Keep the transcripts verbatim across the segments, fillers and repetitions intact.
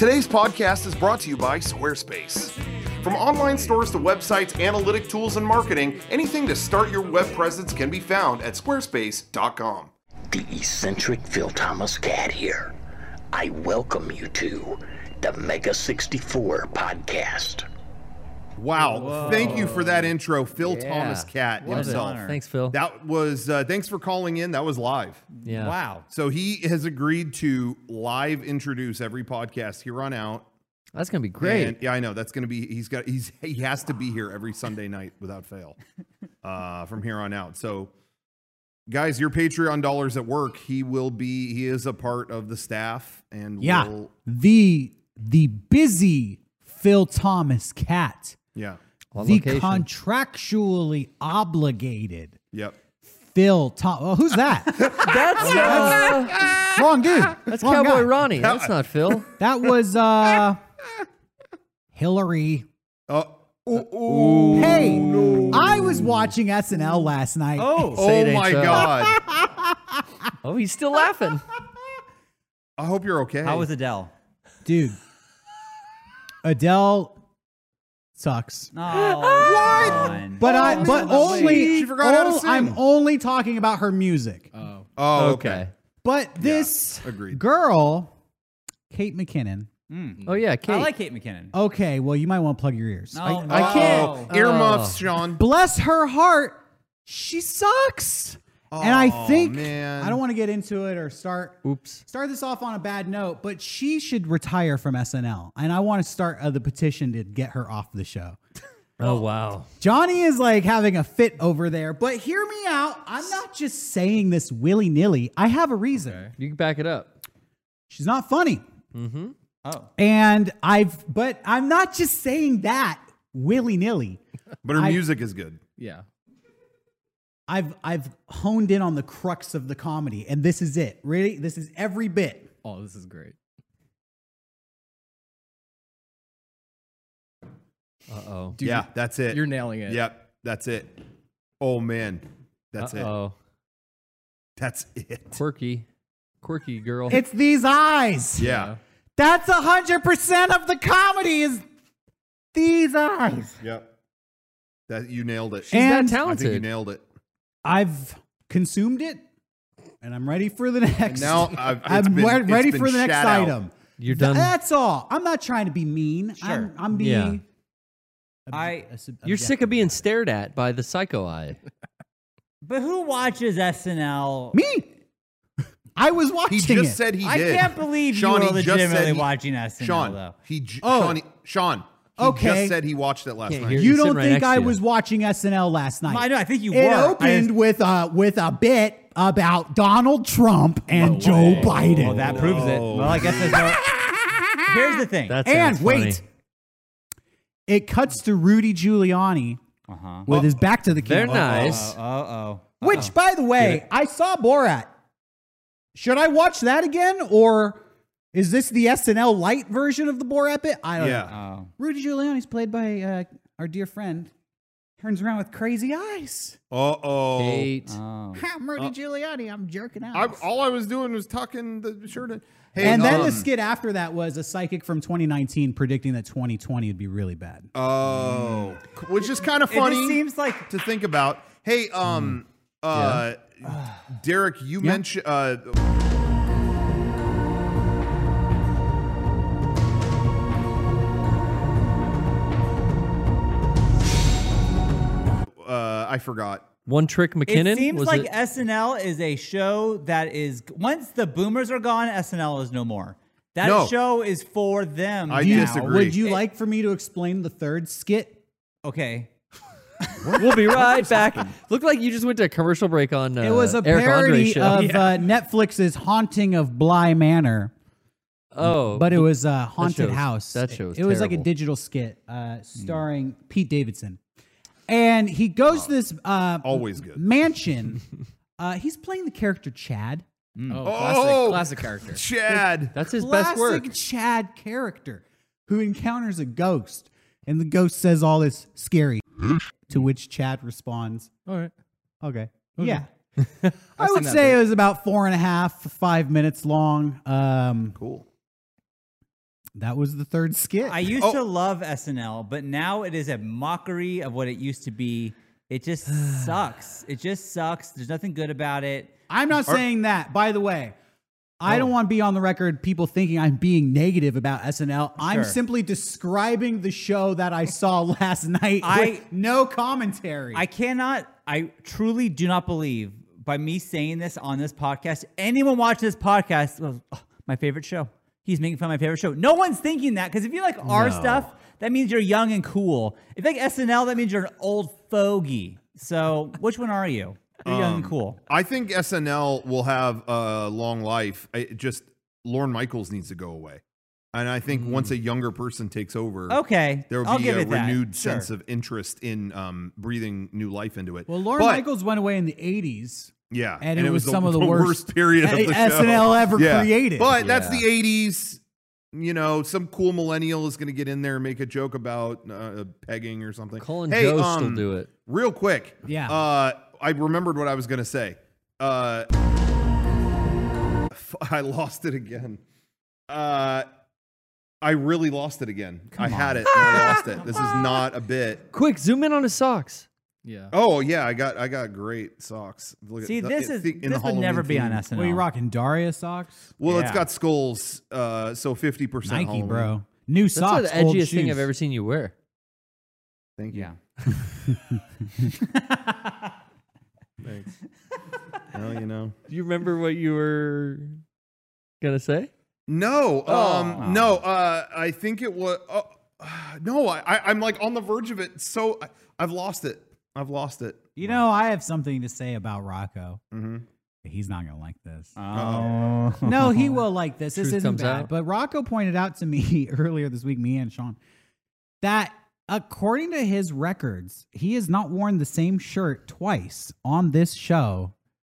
Today's podcast is brought to you by Squarespace. From online stores to websites, analytic tools, and marketing, anything to start your web presence can be found at squarespace dot com. The eccentric Phil Thomas Cat here. I welcome you to the Mega sixty-four podcast. Wow. Whoa. Thank you for that intro, Phil Yeah. Thomas Cat What an himself. honor. Thanks, Phil. That was, uh, thanks for calling in. That was live. Yeah. Wow. So he has agreed to live introduce every podcast here on out. That's going to be great. And, yeah, I know. That's going to be, he's got, he's, he has to be here every Sunday night without fail uh, from here on out. So, guys, your Patreon dollars at work, he will be, he is a part of the staff and Yeah, will, the the busy Phil Thomas Cat, yeah, On the location. contractually obligated yep. Phil Tom. Oh, who's that? That's uh, Wrong dude. that's Wrong Cowboy guy. Ronnie. That's not Phil. That was uh Hillary. Uh, oh, Hey, I was watching S N L last night. Oh, Say it oh ain't my so. God. Oh, he's still laughing. I hope you're okay. how was Adele? dude. Adele sucks. Oh, what? But I but only She forgot how to all- sing. I'm only talking about her music. Oh, Oh, okay. okay. But this agreed. girl, Kate McKinnon. Mm. Oh, yeah, Kate. I like Kate McKinnon. Okay, well, you might want to plug your ears. No, I- no. I can't- Oh, earmuffs, Oh. Sean. Bless her heart, she sucks. and I Oh, think man. I don't want to get into it or start Oops. start this off on a bad note, but she should retire from S N L. And I want to start uh, the petition to get her off the show. Oh, wow. Johnny is like having a fit over there, but hear me out. I'm not just saying this willy-nilly. I have a reason. You can back it up. She's not funny. Mm-hmm. Oh, And I've but I'm not just saying that willy-nilly. But her I- music is good. Yeah. I've I've honed in on the crux of the comedy, and this is it. Really, this is every bit. Oh, this is great. Uh-oh. yeah, that's it. You're nailing it. Yep, that's it. Oh man, that's it. Uh-oh. That's it. Quirky. Quirky girl. It's these eyes. Yeah. That's a hundred percent of the comedy is these eyes. Yep. That you nailed it. She's And- I that think you talented. nailed it. I've consumed it, and I'm ready for the next. And now I've, it's I'm been- re- it's ready been for the next shat out. item. You're Th- done. That's all. I'm not trying to be mean. Sure. I'm, I'm being. Yeah. I- a sub- You're sick of objective. being stared at by the psycho eye. but who watches S N L? me. I was watching He just it. said he I did. can't believe Sean, you were he just said legitimately he- watching S N L, Sean, though. he j- Oh. Sean, he, Sean, he Okay. just said he watched it last Can't night. hear You He's don't sitting right think next I to you. was watching S N L last night? I know. I think you It were. I opened just- with a with a bit about Donald Trump and Joe Biden. Well, that proves it. Well, I guess there's no. Here's the thing. That and sounds wait, funny. it cuts to Rudy Giuliani Uh huh. with his back to the Very camera. nice. Oh, oh. Which, by the way, I saw Borat. Should I watch that again, or is this the S N L light version of the Borat bit? I don't Yeah. know. Oh. Rudy Giuliani's played by uh, our dear friend. Turns around with crazy eyes. Uh oh. Kate. Oh. I'm Rudy Giuliani. I'm jerking out. I, all I was doing was tucking the shirt in. Hey, and then um, the skit after that was a psychic from twenty nineteen predicting that twenty twenty would be really bad. Oh, which is kind of It funny just seems like to think about. Hey, um, uh, Derek, you Yeah. mentioned. Uh, uh, I forgot. One Trick McKinnon? it seems was like it? S N L is a show that is once the boomers are gone, S N L is no more. That No. show is for them. I now. disagree. Would you like for me to explain the third skit? Okay. We'll be right back. Looked like you just went to a commercial break on uh, It was a Eric Andre's parody show. of uh, Netflix's Haunting of Bly Manor, oh, but it was a haunted show's- house. that show was It was like a terrible. digital skit uh, starring Pete Davidson, and he goes to this uh, Always good. mansion. uh, he's playing the character Chad. Oh, Oh, classic, classic character. Chad. that's his best work. Classic Chad character who encounters a ghost, and the ghost says all this scary, to which Chad responds, All right. "Okay, yeah." I seen would that say bit. it was about four and a half, five minutes long. Um, Cool. That was the third skit. I used Oh. to love S N L, but now it is a mockery of what it used to be. It just sucks. It just sucks. There's nothing good about it. I'm not saying that. By the way, I don't want to be on the record people thinking I'm being negative about S N L. I'm Sure. simply describing the show that I saw last night I- with no commentary. I cannot, I truly do not believe by me saying this on this podcast, anyone watching this podcast, well, oh, my favorite show. He's making fun of my favorite show. No one's thinking that because if you like our No. stuff, that means you're young and cool. If you like S N L, that means you're an old fogey. So which one are you? You're young and cool. I think S N L will have a long life. I, it just Lorne Michaels needs to go away, and I think once a younger person takes over, Okay, there will I'll be give a it that. renewed Sure. sense of interest in um, breathing new life into it. well, Lauren But- Michaels went away in the eighties. yeah, and it was the, some of the worst period of the show. S N L ever created. But that's Yeah. the eighties. You know, some cool millennial is going to get in there and make a joke about uh, pegging or something. Colin hey, Jost um, will do it. Real quick. Yeah. Uh, I remembered what I was going to say. Uh, f- I lost it again. Uh, I really lost it again. I had it and I lost it. This is not a bit. Quick, zoom in on his socks. Yeah. Oh yeah, I got I got great socks. Look at See, the- this it- is the- in the this would Halloween never be on theme. S N L. What are you rocking? Daria socks? Well, it's Yeah. got skulls, uh, so fifty percent Nike, Halloween. bro. New That's socks. the old edgiest thing shoes. I've ever seen you wear. Thank you. Yeah. Thanks. Well, you know. Do you remember what you were gonna say? No, um, Oh. no. Uh, I think it was. Uh, no, I, I, I'm like on the verge of it. So I, I've lost it. I've lost it. You know, I have something to say about Rocco. Mm-hmm. He's not going to like this. Oh. No, he will like this. This Truth isn't comes bad. out. But Rocco pointed out to me earlier this week, me and Sean, that according to his records, he has not worn the same shirt twice on this show.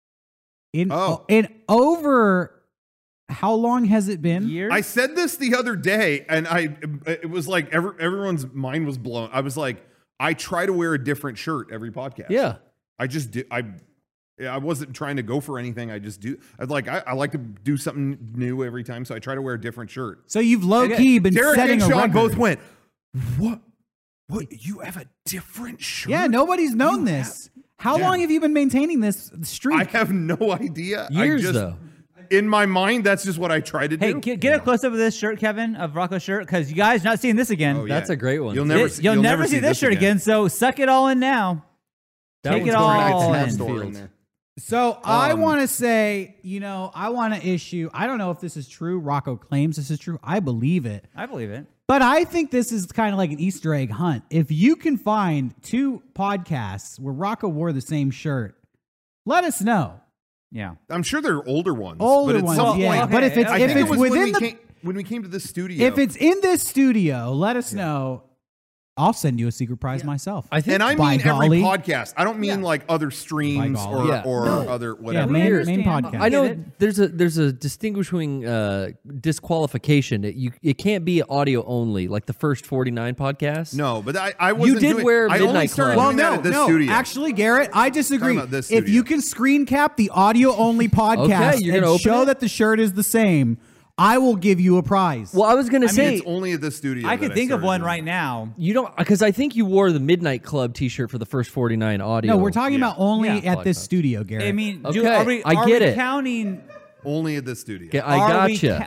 In Oh. in over how long has it been? Years? I said this the other day, and I it was like every, everyone's mind was blown. I was like, I try to wear a different shirt every podcast. Yeah. I just do. I I wasn't trying to go for anything. I just do. I like. I, I like to do something new every time, so I try to wear a different shirt. So you've low Okay. key been Derek setting and a Sean record. both went. What? What? You have a different shirt? Yeah, nobody's known You this. How Yeah. long have you been maintaining this streak? I have no idea. Years, I just, though. In my mind, that's just what I try to Hey, do. get, get a close up of this shirt, Kevin, of Rocco's shirt, because you guys not seeing this again. Oh, yeah. That's a great one. You'll never. It- see, you'll, never see this shirt again. again. So suck it all in now. That Take one's it going back to all Hampton in. Store in Fields. there. So I Um, want to say, you know, I want to issue. I don't know if this is true. Rocco claims this is true. I believe it. I believe it. But I think this is kind of like an Easter egg hunt. If you can find two podcasts where Rocco wore the same shirt, let us know. Yeah. I'm sure they're older ones. Older but at ones, some yeah. point, But if it's I if think it's it was when within we the came, when we came to this studio. if it's in this studio, let us know. I'll send you a secret prize myself. I think and I by mean every golly. podcast. I don't mean like other streams By or golly. Yeah. or No. other yeah, whatever. main, Weird. main understand. podcast. I know Get it? there's a there's a distinguishing uh, disqualification. It, you it can't be audio only like the first forty-nine podcasts. No, but I, I wasn't did doing, wear I only Midnight started Club. Well, doing that no, at this no. studio. Actually, Garrett, I disagree. about this If studio. you can screen cap the audio only podcast you're and gonna open show it? that the shirt is the same, I will give you a prize. Well, I was gonna I mean, say it's only at this studio. I that could think of started one doing right it. now. you don't because I think you wore the Midnight Club T-shirt for the first forty-nine audio. no, we're talking Yeah. about only Yeah. at this studio, Garrett. I mean, do, Okay, are we, I are get we it. counting? Only at this studio. Okay, I are we gotcha.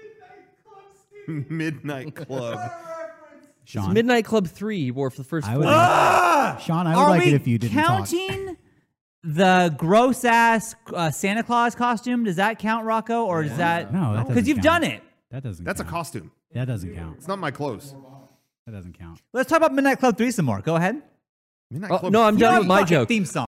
ca- Midnight Club. Sean, Midnight Club three you wore for the first I would, forty-nine. Sean, I would are like we it if you didn't talk. counting the gross ass uh, Santa Claus costume? Does that count, Rocco, or is that No, that because doesn't you've count. done it? That doesn't. That's a count. costume. That doesn't count. It's not my clothes. That doesn't count. Let's talk about Midnight Club three some more. Go ahead. Midnight Oh, Club. no, I'm You done know with my fucking joke. Theme song.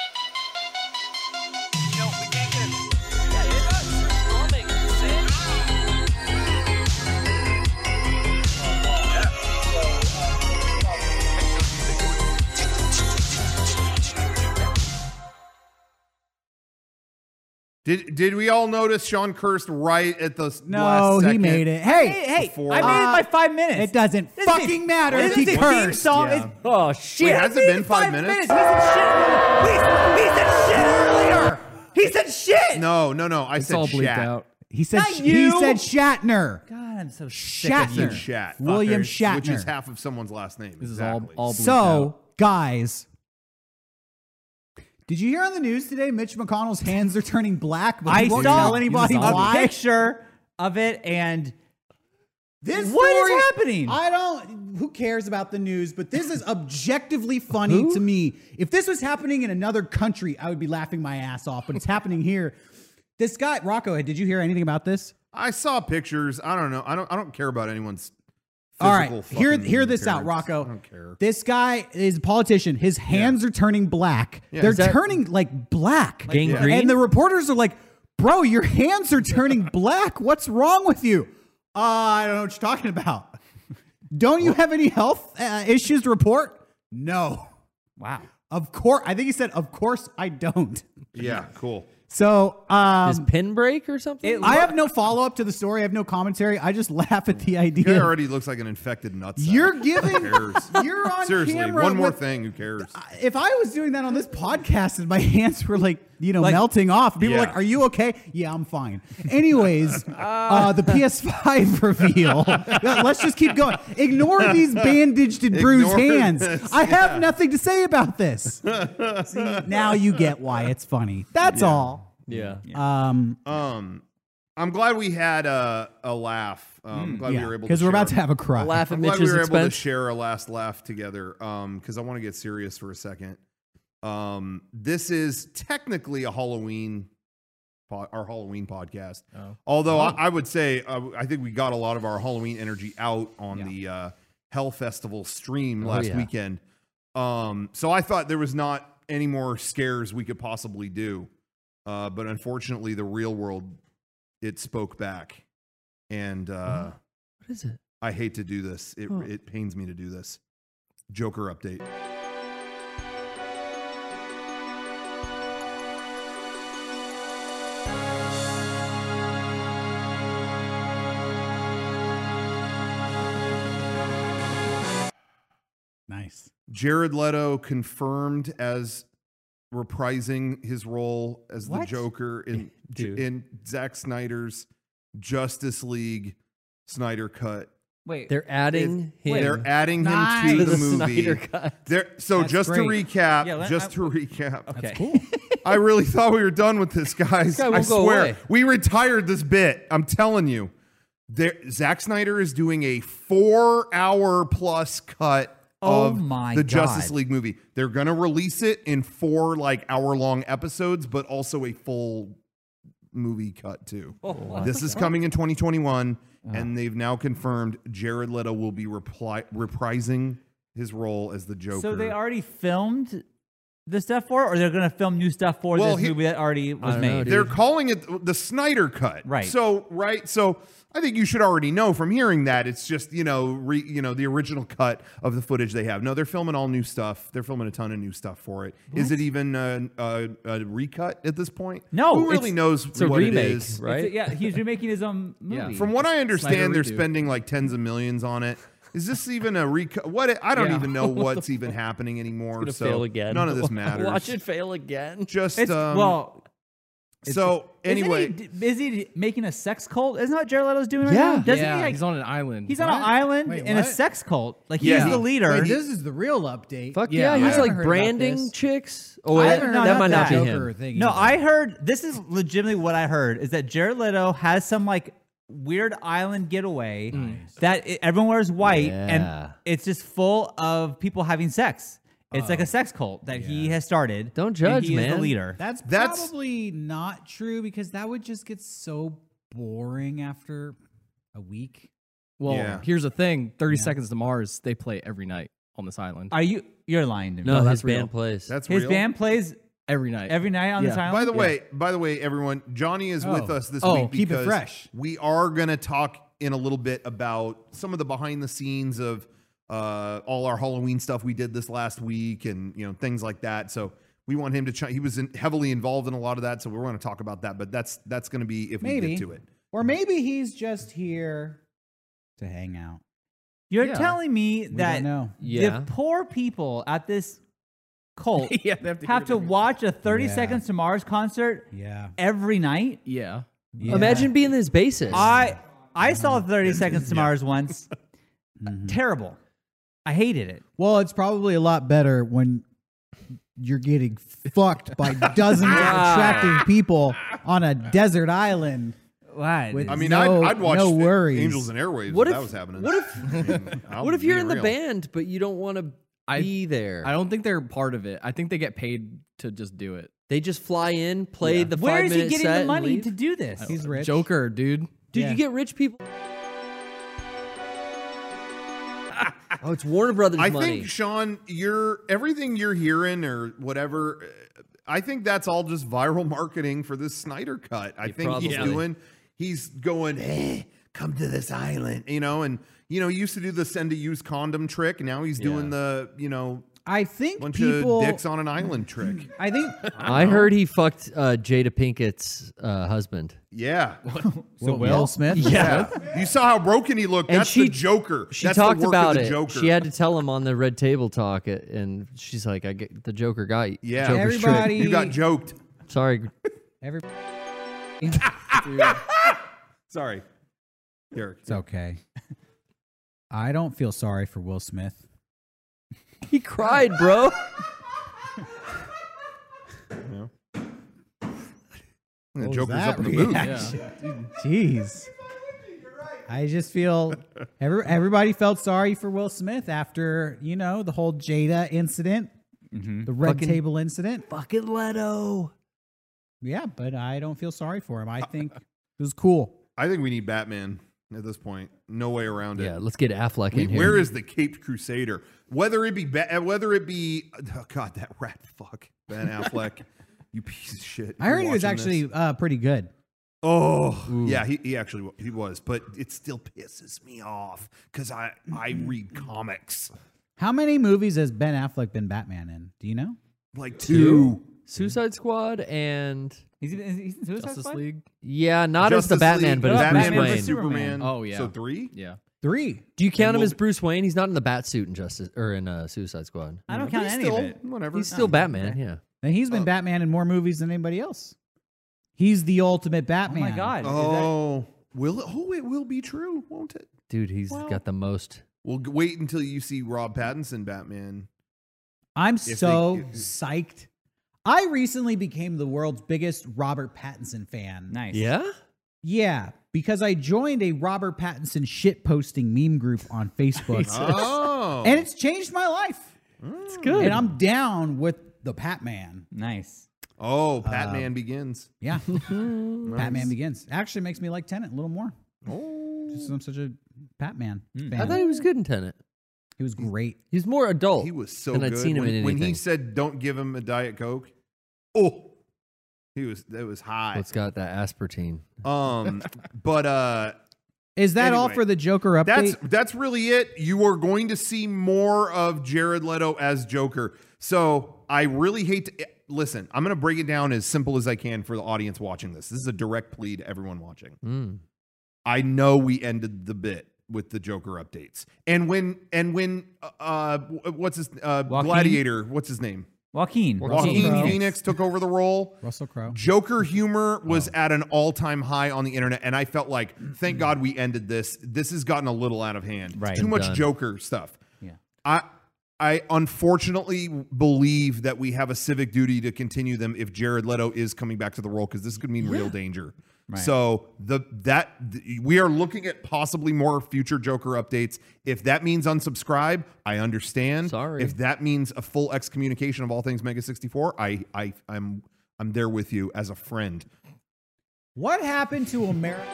Did did we all notice Sean cursed right at the s- No, last he second? made it. Hey, Hey, hey! Before- I made it Uh, by five minutes. it doesn't This fucking is- matter This if is he the theme cursed. song. Yeah. It's- Oh shit! Wait, has it been five Five minutes? He said shit. He, he said shit earlier. He said shit. No, no, no. I It's said all bleeped shat. out. He said Not he you. said Shatner. God, I'm so sick of Shatner. you. Said Shat. William Which Shatner. is half of someone's last name. This exactly. is all all bleeped So, out. guys, did you hear on the news today Mitch McConnell's hands are turning black, but he I won't saw tell anybody He's a zombie. a why? picture of it, and This What is story- happening? I don't. Who cares about the news? But this is objectively funny to me. If this was happening in another country, I would be laughing my ass off. But it's happening here. This guy, Rocco, did you hear anything about this? I saw pictures. I don't know. I don't. I don't care about anyone's. All right, physical hear fucking hear this out, appearance. Rocco. I don't care. This guy is a politician. His hands are turning black. Yeah. They're Is that- turning like black. Gangrene? And the reporters are like, "Bro, your hands are turning black. What's wrong with you?" Uh, I don't know what you're talking about. Don't you have any health uh, issues to report? No. wow. Of course. I think he said, "Of course I don't." Yeah. Cool. So, His um, pin break or something? It- I have no follow up to the story. I have no commentary. I just laugh at the Guy idea. already looks like an infected nutsack. You're giving. Who cares? You're on Seriously, camera one more with- thing. Who cares? If I was doing that on this podcast and my hands were like, you know, Like- melting off, people Yeah. were like, "Are you okay?" Yeah, I'm fine. Anyways, uh, the P S five reveal. Let's just keep going. Ignore these bandaged and bruised Ignore hands. this, I have nothing to say about this. See, now you get why it's funny. That's all. yeah. Um, Um, I'm glad we had a a laugh. Um, I'm glad we yeah, were able to because we're about to share- have a cry. Laugh at I'm glad we Mitch's were able to expense. share a last laugh together. Um, because I want to get serious for a second. Um, this is technically a Halloween, po- our Halloween podcast. Oh. Although I, I would say uh, I think we got a lot of our Halloween energy out on the uh, Hell Festival stream Oh, last yeah. weekend. Um, so I thought there was not any more scares we could possibly do. Uh, but unfortunately, the real world, it spoke back. And uh, What is it? I hate to do this. It, Oh. it pains me to do this. Joker update. Nice. Jared Leto confirmed as reprising his role as the What? Joker in Dude. in Zack Snyder's Justice League Snyder cut. Wait. They're adding him They're adding Nice. him to to the, the movie. Snyder cut. They're, so That's just great. to recap, Yeah, let- just I- to recap. okay. Cool. I really thought we were done with this, guys. guy I won't go swear. away. We retired this bit. I'm telling you. There, Zack Snyder is doing a four hour plus cut Oh of my the God. Justice League movie. They're going to release it in four like hour long episodes, but also a full movie cut too. Oh, This is coming in twenty twenty-one, and they've now confirmed Jared Leto will be repli- reprising his role as the Joker. So they already filmed the stuff for it, or they're going to film new stuff for Well, this he- movie that already was don't know, made? dude. They're calling it the Snyder Cut, Right. So, right, so I think you should already know from hearing that it's just you know, re, you know, the original cut of the footage they have. No, they're filming all new stuff. They're filming a ton of new stuff for it. Is it even a, a, a recut at this point? No, who really it's- knows It's a what remake, it is? right? It's- yeah, he's remaking his own Yeah. movie. From what I understand, they're redo. spending like tens of millions on it. Is this even a recut? What it, I don't Yeah. even know what's even happening anymore. Gonna so fail again. none of this matters. Watch it fail again. Just it's, um, well, so anyway, isn't he, is he making a sex cult? Isn't that what Jared Leto's doing right Yeah. now? Doesn't yeah, he? Like, he's on an island. he's on an What? island Wait, in a what? sex cult. Like Yeah, he's he- the leader. Wait, this is the real update. Fuck Yeah, yeah, I he's haven't like heard about branding this. chicks. Oh, I that, haven't heard that about might not that. be Joker him. thing No, either. I heard this is legitimately what I heard is that Jared Leto has some like weird island getaway that it, everyone wears white Yeah. and it's just full of people having sex. It's like a sex cult that he has started. Don't and judge, he is the man. leader. That's, That's- probably not true because that would just get so boring after a week. Well, Yeah. here's the thing: Thirty Yeah. Seconds to Mars. They play every night on this island. Are you? You're lying to me. No, No, his that's real. band plays. that's His real. band plays Every night. every night on this Yeah. island. By the way, by the way, everyone, Johnny is with Oh. us this Oh, week keep it because fresh. we are going to talk in a little bit about some of the behind the scenes of uh, all our Halloween stuff we did this last week, and you know things like that. So we want him to. Ch- he was in, heavily involved in a lot of that, so we're going to talk about that. But that's that's going to be if we Maybe. get to it. Or maybe he's just here to hang out. you're Yeah. telling me We that don't know. Yeah. the poor people at this cult yeah, they have to, have hear to different- watch a thirty Yeah. Seconds to Mars concert Yeah. every night? Yeah. Yeah. Imagine being this bassist. I I saw thirty Seconds to Mars once. Terrible. I hated it. Well, it's probably a lot better when you're getting fucked by dozens of attractive people on a desert island. What? With- I mean, No- I'd, I'd watch no worries. Angels and Airwaves What if if- that was happening. what if- I mean, I'll what if you're be in the real. band but you don't want to I- be there? I don't think they're part of it. I think they get paid to just do it. They just fly in, play the Where five is he minute getting set the and money leave? to do this? He's rich. Joker, dude. Dude, Yeah. you get rich people. Oh, it's Warner Brothers I money. think Sean, you're everything you're hearing or whatever. uh, I think that's all just viral marketing for this Snyder cut. I think he's probably. doing. He's going, eh, come to this island, you know, and you know, he used to do the send a used condom trick. And now he's doing the, you know, I think bunch people. of dicks on an island trick. I think I heard he fucked uh, Jada Pinkett's uh, husband. Yeah, so Will Smith. yeah. You saw how broken he looked. And That's she- the Joker. She That's talked the work about of the it. Joker. She had to tell him on the Red Table Talk, it, and she's like, "I get the Joker got you. Yeah. Joker's trick." Everybody. You got joked. Sorry, Every, Sorry, Derek. it's okay. I don't feel sorry for Will Smith. he cried, bro. The What was Joker's that up in the booth. reaction? Jeez. I just feel every, everybody felt sorry for Will Smith after, you know, the whole Jada incident, the red Fucking- table incident. Fucking Leto. Yeah, but I don't feel sorry for him. I think it was cool. I think we need Batman at this point. No way around it. Yeah, let's get Affleck We- in here. where is the Caped Crusader? Whether it be ba- whether it be oh God, that rat fuck Ben Affleck, you piece of shit. I You're heard he was watching actually this. uh, pretty good. Oh yeah, he, he actually wa- he was, but it still pisses me off because I I read comics How many movies has Ben Affleck been Batman in? Do you know? like two. Suicide Squad and He's, in- he's in Suicide Justice Squad? League. yeah, not as the Justice Batman, League, but as Batman Bruce Batman Wayne. versus Superman. Oh, yeah. so three. Yeah. Three. Do you count him we'll- as Bruce Wayne? He's not in the bat suit in Justice or in uh, Suicide Squad. I don't But count he's any still, of it. Whatever. He's still Batman. Yeah. And he's been Oh. Batman in more movies than anybody else. He's the ultimate Oh Batman. my God. Is that- Oh, will it? Oh, it will be true, won't it? Dude, he's Well- got the most. We'll g- wait until you see Rob Pattinson Batman. I'm they- so if- psyched. I recently became the world's biggest Robert Pattinson fan. Nice. Yeah. Yeah, because I joined a Robert Pattinson shit posting meme group on Facebook. Oh, And it's changed my life. It's good. And I'm down with the Patman. Nice. oh, Batman Begins. Yeah. Batman Begins. Actually makes me like Tenet a little more. Oh, Just 'cause I'm such a Batman fan. I thought he was good in Tenet. he was great. He's more adult. he was so than good. I'd seen him when, in when he anything. said, "Don't give him a Diet Coke," oh, he was that was high. It's got that aspartame. Um, but uh, Is that all Anyway, for the Joker update? that's that's really it. You are going to see more of Jared Leto as Joker. So I really hate to listen. I'm going to break it down as simple as I can for the audience watching this. This is a direct plea to everyone watching. Mm. I know we ended the bit with the Joker updates, and when and when uh, what's his uh, Joaquin? Gladiator? What's his name? Joaquin. Joaquin Crowe. Phoenix took over the role. Russell Crowe. Joker humor was at an all-time high on the internet, and I felt like, thank God we ended this. This has gotten a little out of hand. Right. Too much Done. Joker stuff. Yeah. I I unfortunately believe that we have a civic duty to continue them if Jared Leto is coming back to the role, because this could mean real danger. Right. So the that th- we are looking at possibly more future Joker updates. If that means unsubscribe, I understand. Sorry. If that means a full excommunication of all things Mega sixty-four, I I I'm I'm there with you as a friend. What happened to America?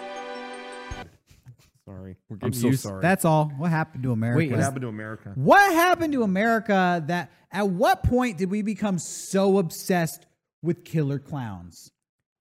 Sorry. I'm getting so used- sorry. That's all. What happened to America? Wait, what happened to America? What happened to America that at what point did we become so obsessed with killer clowns?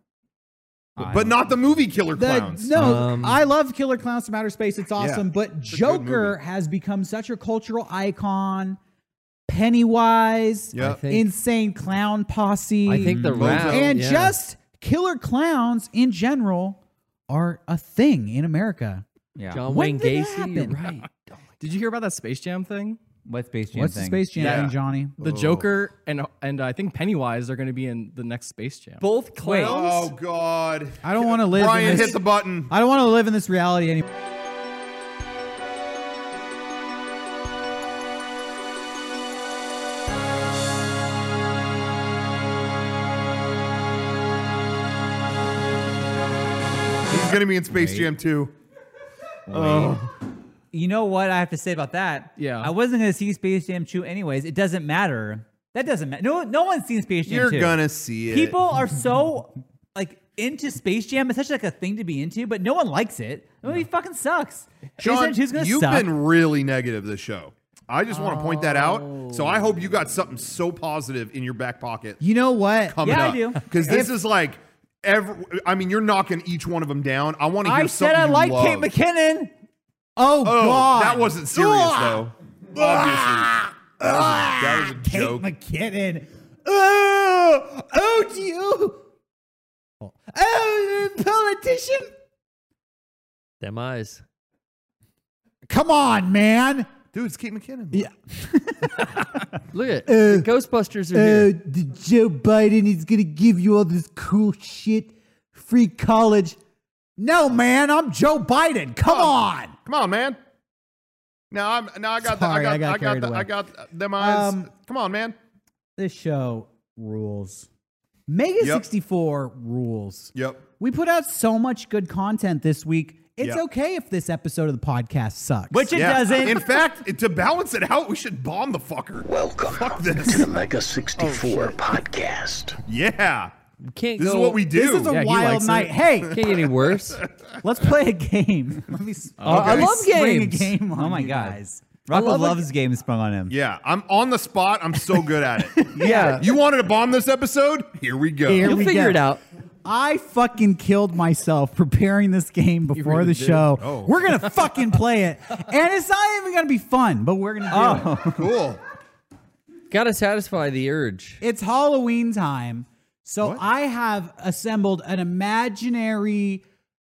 But not the movie Killer The- Clowns. no, Um, I love Killer Clowns from Outer Space. It's awesome. Yeah, but it's a good Joker movie. has become such a cultural icon. Pennywise, Yeah. I think- Insane Clown Posse. I think the Mojo. rap and yeah. just killer clowns in general are a thing in America. Yeah. John When Wayne did that Gacy. You're happen? right. Did you hear about that Space Jam thing? What Space Jam What's thing? the Space Jam Yeah. thing, Johnny? The Joker and and I think Pennywise are going to be in the next Space Jam. Both clowns. Oh God! I don't want to live. Brian, in this, hit the button. I don't want to live in this reality anymore. He's gonna be in Space Jam too. You know what I have to say about that? Yeah. I wasn't going to see Space Jam two anyways. It doesn't matter. That doesn't matter. No, no one's seen Space Jam You're two. gonna see it. People are so like into Space Jam. It's such like a thing to be into, but no one likes it. The movie fucking sucks. Space Sean, Jam two is going to you've suck. been really negative this show. I just want to point that out. So I hope you got something so positive in your back pocket You know what? coming Yeah, I up. do. Because this is like every. I mean, you're knocking each one of them down. I want to hear I something said I you like love. Kate McKinnon. Oh, Oh, God. that wasn't serious though. Obviously, that was a, that was a Kate joke. McKinnon. Oh, oh, do you? Oh, politician. Them eyes. Come on, man. Dude, it's Kate McKinnon. Yeah. Look at it. The Ghostbusters are Uh, here. the Joe Biden is going to give you all this cool shit. Free college. No, man, I'm Joe Biden. Come on. Come on, man. Now I'm now I got Sorry, the, I I got got I got carried the, away. I got them eyes. Um, Come on, man. This show rules. Mega Yep. sixty-four rules. Yep. We put out so much good content this week. It's Yep. okay if this episode of the podcast sucks. Which it Yeah. doesn't. In fact, to balance it out, we should bomb the fucker. Welcome Fuck to this. the Mega sixty-four podcast. Yeah. Can't This go. is what we do. this is a Yeah, he wild likes night. it. Hey, Can't get any worse. let's play a game. Let me. s- I let me love spring games. A game on Oh my you God. guys. Rocco love it. loves games sprung on him. Yeah. I'm on the spot. I'm so good at it. Yeah. You wanted to bomb this episode? Here we go. Here You'll we figure go. it out. I fucking killed myself preparing this game before really the did. show. Oh. We're gonna fucking play it, and it's not even gonna be fun, but we're gonna do it. Cool. Gotta satisfy the urge. It's Halloween time, so What? I have assembled an imaginary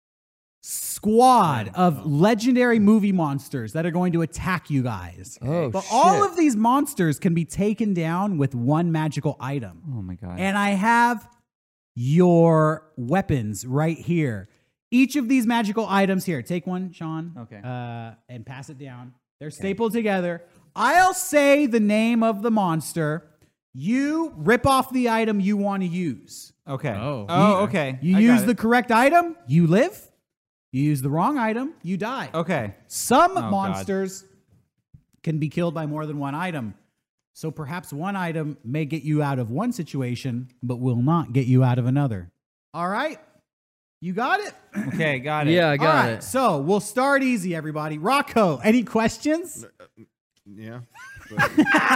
squad of legendary movie monsters that are going to attack you guys. Oh, but all shit. of these monsters can be taken down with one magical item. Oh my God. And I have your weapons right here. Each of these magical items here. Take one, Sean. Okay. Uh, and pass it down. They're stapled together. I'll say the name of the monster. You rip off the item you want to use. okay. Oh. Oh, okay. You I use got the it. correct item, you live. You use the wrong item, you die. Okay. Some God. monsters can be killed by more than one item. So perhaps one item may get you out of one situation, but will not get you out of another. All right? You got it? Okay. Got it. Yeah, I All got right, it. so we'll start easy, everybody. Rocco, any questions? Yeah. But-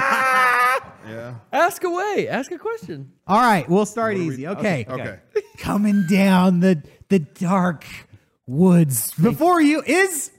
yeah. Ask away. Ask a question. All right, we'll start What are we- easy. Okay. Okay. Coming down the the dark woods before you is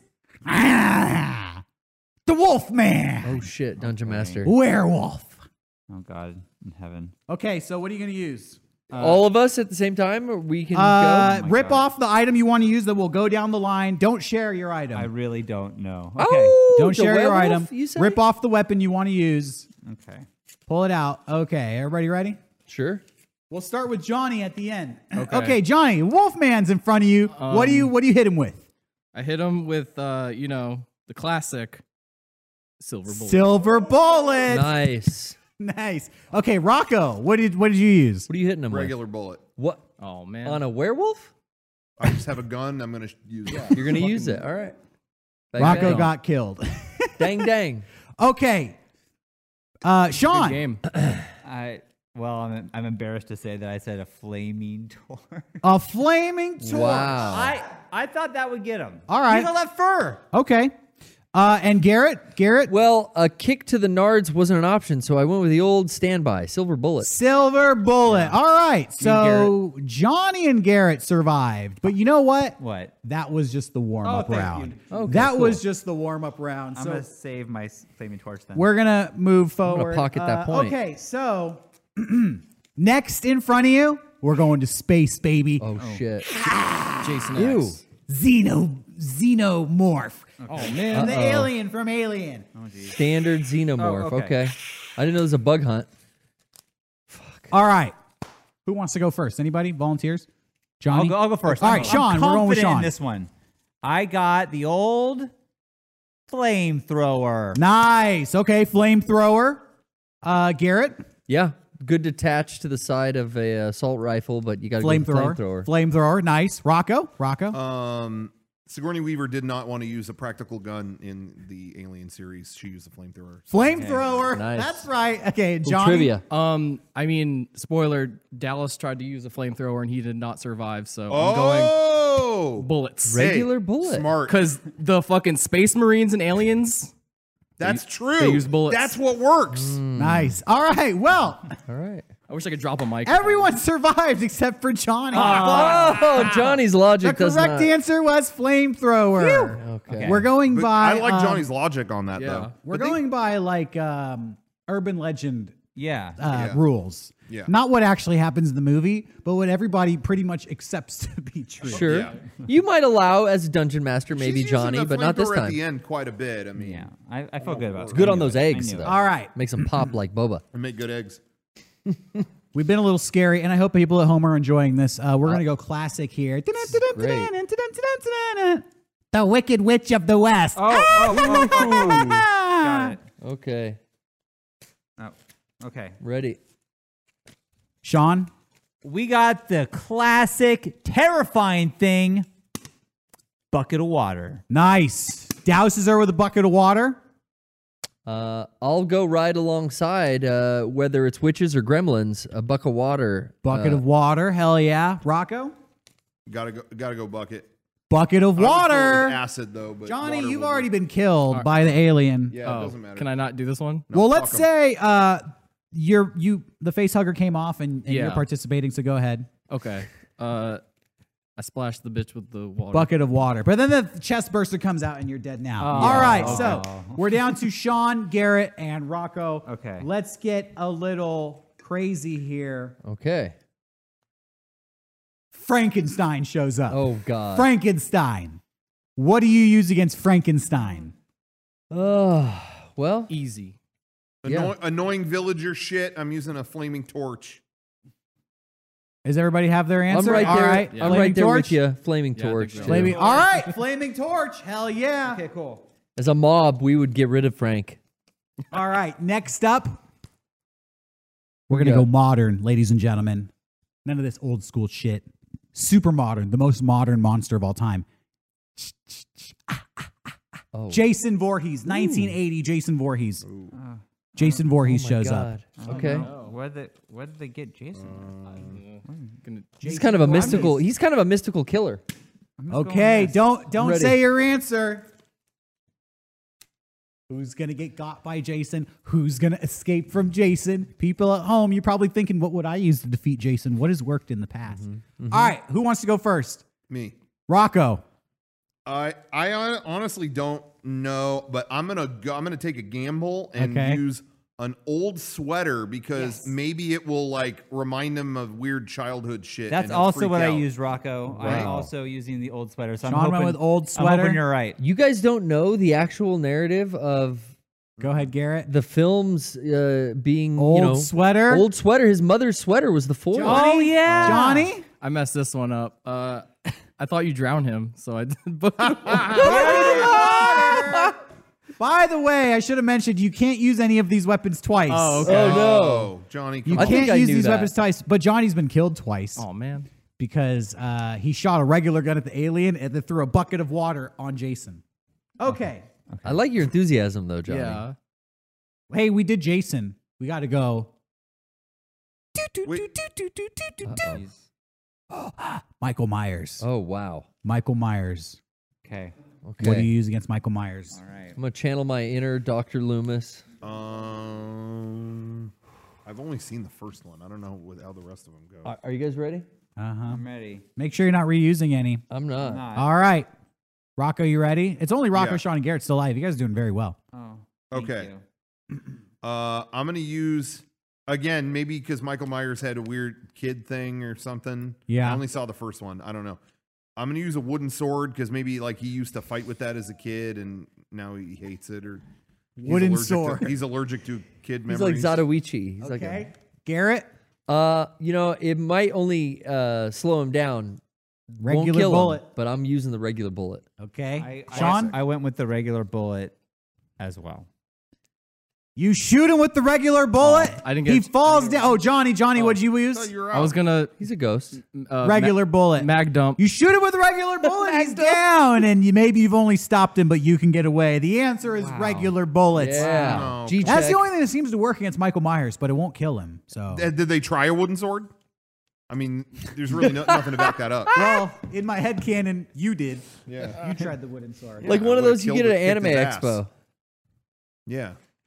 ah, the Wolfman, Oh shit, Dungeon Master. werewolf. Oh God in heaven. Okay, so what are you going to use? All of us at the same time, or we can Uh, go. my rip God. off the item you want to use that will go down the line. Don't share your item. I really don't know. Okay. Oh, Don't the share your werewolf, item. You say? Rip off the weapon you want to use. Okay. Pull it out. Okay, everybody ready? Sure. We'll start with Johnny at the end. Okay. Okay, Johnny, Wolfman's in front of you. what do you what do you hit him with? I hit him with, uh, you know, the classic silver bullet. Silver bullet. Nice. Nice. Okay, Rocco, what did what did you use? What are you hitting him Regular bullet. with? What? oh man. On a werewolf? I just have a gun. I'm gonna sh- use it. You're gonna use it. All right. Bang, Rocco bang. got killed. dang dang. Okay. Uh Good Sean. game. I well, I'm I'm embarrassed to say that I said a flaming torch. A flaming torch. Wow. I I thought that would get him. All right. He's all that fur. Okay. Uh and Garrett, Garrett, Well, a kick to the nards wasn't an option, so I went with the old standby, silver bullet. silver bullet. All right. So Johnny and Garrett survived. But you know what? What? That was just the warm-up thank round. you. Okay, that cool. was just the warm-up round. I'm So gonna save my s- flaming torch then. we're gonna move gonna forward. pocket that Uh, point. Okay, so next in front of you, we're going to space, baby. Oh, shit. Jason Ew. X. Xeno xenomorph. Oh And man. the Uh-oh. alien from Alien. Standard xenomorph. Oh, okay. okay. I didn't know there was a bug hunt. All right. Who wants to go first? Anybody? Volunteers? Johnny? I'll go, I'll go first. All I'm- right, Sean. I'm We're going with confident in Sean. this one. I got the old flamethrower. Nice. Okay, flamethrower. Uh, Garrett? Yeah. Good to attach to the side of a assault rifle, but you got to go with Flamethrower. flamethrower. Flamethrower. Nice. Rocco? Rocco? Um, Sigourney Weaver did not want to use a practical gun in the Alien series. She used a flamethrower. Flamethrower. Nice. That's right. Okay, Little Johnny. trivia. Um, I mean, spoiler: Dallas tried to use a flamethrower and he did not survive. So I'm going Oh, bullets. Hey, Regular bullet. Smart. Because the fucking space marines and aliens. That's true. they use bullets. That's what works. Nice. All right. Well, All right. I wish I could drop a mic. everyone survived except for Johnny. Oh, Johnny's the logic does correct not. answer was flamethrower. Okay. Okay. We're going But by. I like um, Johnny's logic on that, yeah. though. We're But they- going by like um, urban legend Yeah. uh, Yeah. rules. Yeah. Not what actually happens in the movie, but what everybody pretty much accepts to be true. Sure. Yeah. You might allow as a dungeon master, maybe She's using Johnny, the but not this flamethrower time. At the end, quite a bit. I mean, yeah. I, I feel good about it. Good I on knew those it. I eggs, knew it. though. All right. Makes them pop like boba. and make good eggs. We've been a little scary, and I hope people at home are enjoying this. Uh, we're going to go classic here. great. The Wicked Witch of the West. Oh, oh, oh, oh. Got it. Okay. Oh, okay. Ready. Sean? We got the classic terrifying thing, bucket of water. Nice. Douses her with a bucket of water. Uh, I'll go right alongside, uh, whether it's witches or gremlins, a buck of water. Bucket uh, of water. Hell yeah. Rocco? Gotta go. Gotta go. Bucket. Bucket of I would go with water. acid though. But Johnny, water you've will already be- been killed by the alien. Yeah, it Oh, doesn't matter. can I not do this one? No, well, let's fuck 'em. say uh, you're you the face hugger came off and, and you're Yeah. participating. So go ahead. Okay. Uh, I splashed the bitch with the water. Bucket of water. But then the chest burster comes out and you're dead now. Oh. All right, Yeah. so we're down to Sean, Garrett, and Rocco. Okay. Let's get a little crazy here. Okay. Frankenstein shows up. Oh, God. Frankenstein. What do you use against Frankenstein? Oh, well, Easy. Anno- yeah. Annoying villager shit. I'm using a flaming torch. Does everybody have their answer? I'm right All there. right, I'm flaming right there torch? with you. Flaming Yeah, I torch. think too. so. Flaming. All right, flaming torch. Hell yeah. Okay, cool. As a mob, we would get rid of Frank. All right, next up, we're going to Yeah. go modern, ladies and gentlemen. None of this old school shit. Super modern, the most modern monster of all time. Oh, Jason Voorhees, nineteen eighty Jason Voorhees. Jason Voorhees oh my shows up. God. Okay. Where did where did they get Jason? Gonna- He's kind of a mystical. He's kind of a mystical killer. Okay, don't don't Ready. say your answer. Who's gonna get got by Jason? Who's gonna escape from Jason? People at home, you're probably thinking, what would I use to defeat Jason? What has worked in the past? All right, who wants to go first? Me. Rocco. I I hon- honestly don't know, but I'm gonna go. I'm gonna take a gamble and Okay. use an old sweater because Yes. maybe it will like remind him of weird childhood shit. That's and he'll also freak what I out. used, Rocco. I'm Wow. also using the old sweater. So Sean I'm went hoping with old I'm sweater. hoping you're right. You guys don't know the actual narrative of Go ahead, Garrett. the films uh, being Old you know sweater. old sweater. His mother's sweater was the foil. Oh yeah, Johnny. I messed this one up. Uh, I thought you drowned him, so I did. But By the way, I should have mentioned you can't use any of these weapons twice. Oh, okay. Oh no! Oh, Johnny, You come I on. think can't I use knew these that. weapons twice, but Johnny's been killed twice oh man. because uh, he shot a regular gun at the alien and then threw a bucket of water on Jason. Okay. I like your enthusiasm though, Johnny. Yeah. Hey, we did Jason. We got to go. Wait. Michael Myers. Oh wow. Michael Myers. Okay. Okay. What do you use against Michael Myers? All right. I'm gonna channel my inner Doctor Loomis. Um, I've only seen the first one. I don't know what, how the rest of them go. Are, are you guys ready? Uh huh. I'm ready. Make sure you're not reusing any. I'm not. I'm not. All right. Rocco, you ready? It's only Rocco, Yeah. Sean, and Garrett still alive. You guys are doing very well. Oh. thank Okay. you. Uh, I'm gonna use again maybe because Michael Myers had a weird kid thing or something. Yeah. I only saw the first one. I don't know. I'm gonna use a wooden sword because maybe like he used to fight with that as a kid and now he hates it or he's Wooden allergic sword. To, he's allergic to kid He's memories. like Zatoichi. He's Okay. like Garrett, a, uh, you know, it might only uh, slow him down. Won't regular kill bullet. him, but I'm using the regular bullet. Okay. I, Sean, I, I went with the regular bullet as well. you shoot him with the regular bullet. I didn't He get- falls down. Oh, Johnny, Johnny, what'd you I use? thought you were I was out. gonna He's a ghost. uh, Regular ma- bullet. mag dump. You shoot him with a regular bullet, he's down, and you maybe you've only stopped him, but you can get away. The answer is regular bullets. Yeah. Wow. G That's the check. only thing that seems to work against Michael Myers, but it won't kill him. So, Uh, Did they try a wooden sword? I mean, there's really no, nothing to back that up. well, in my head canon, you did. Yeah. You tried the wooden sword. Like I one of would've those you killed get at it, an kicked anime his ass. expo. Yeah.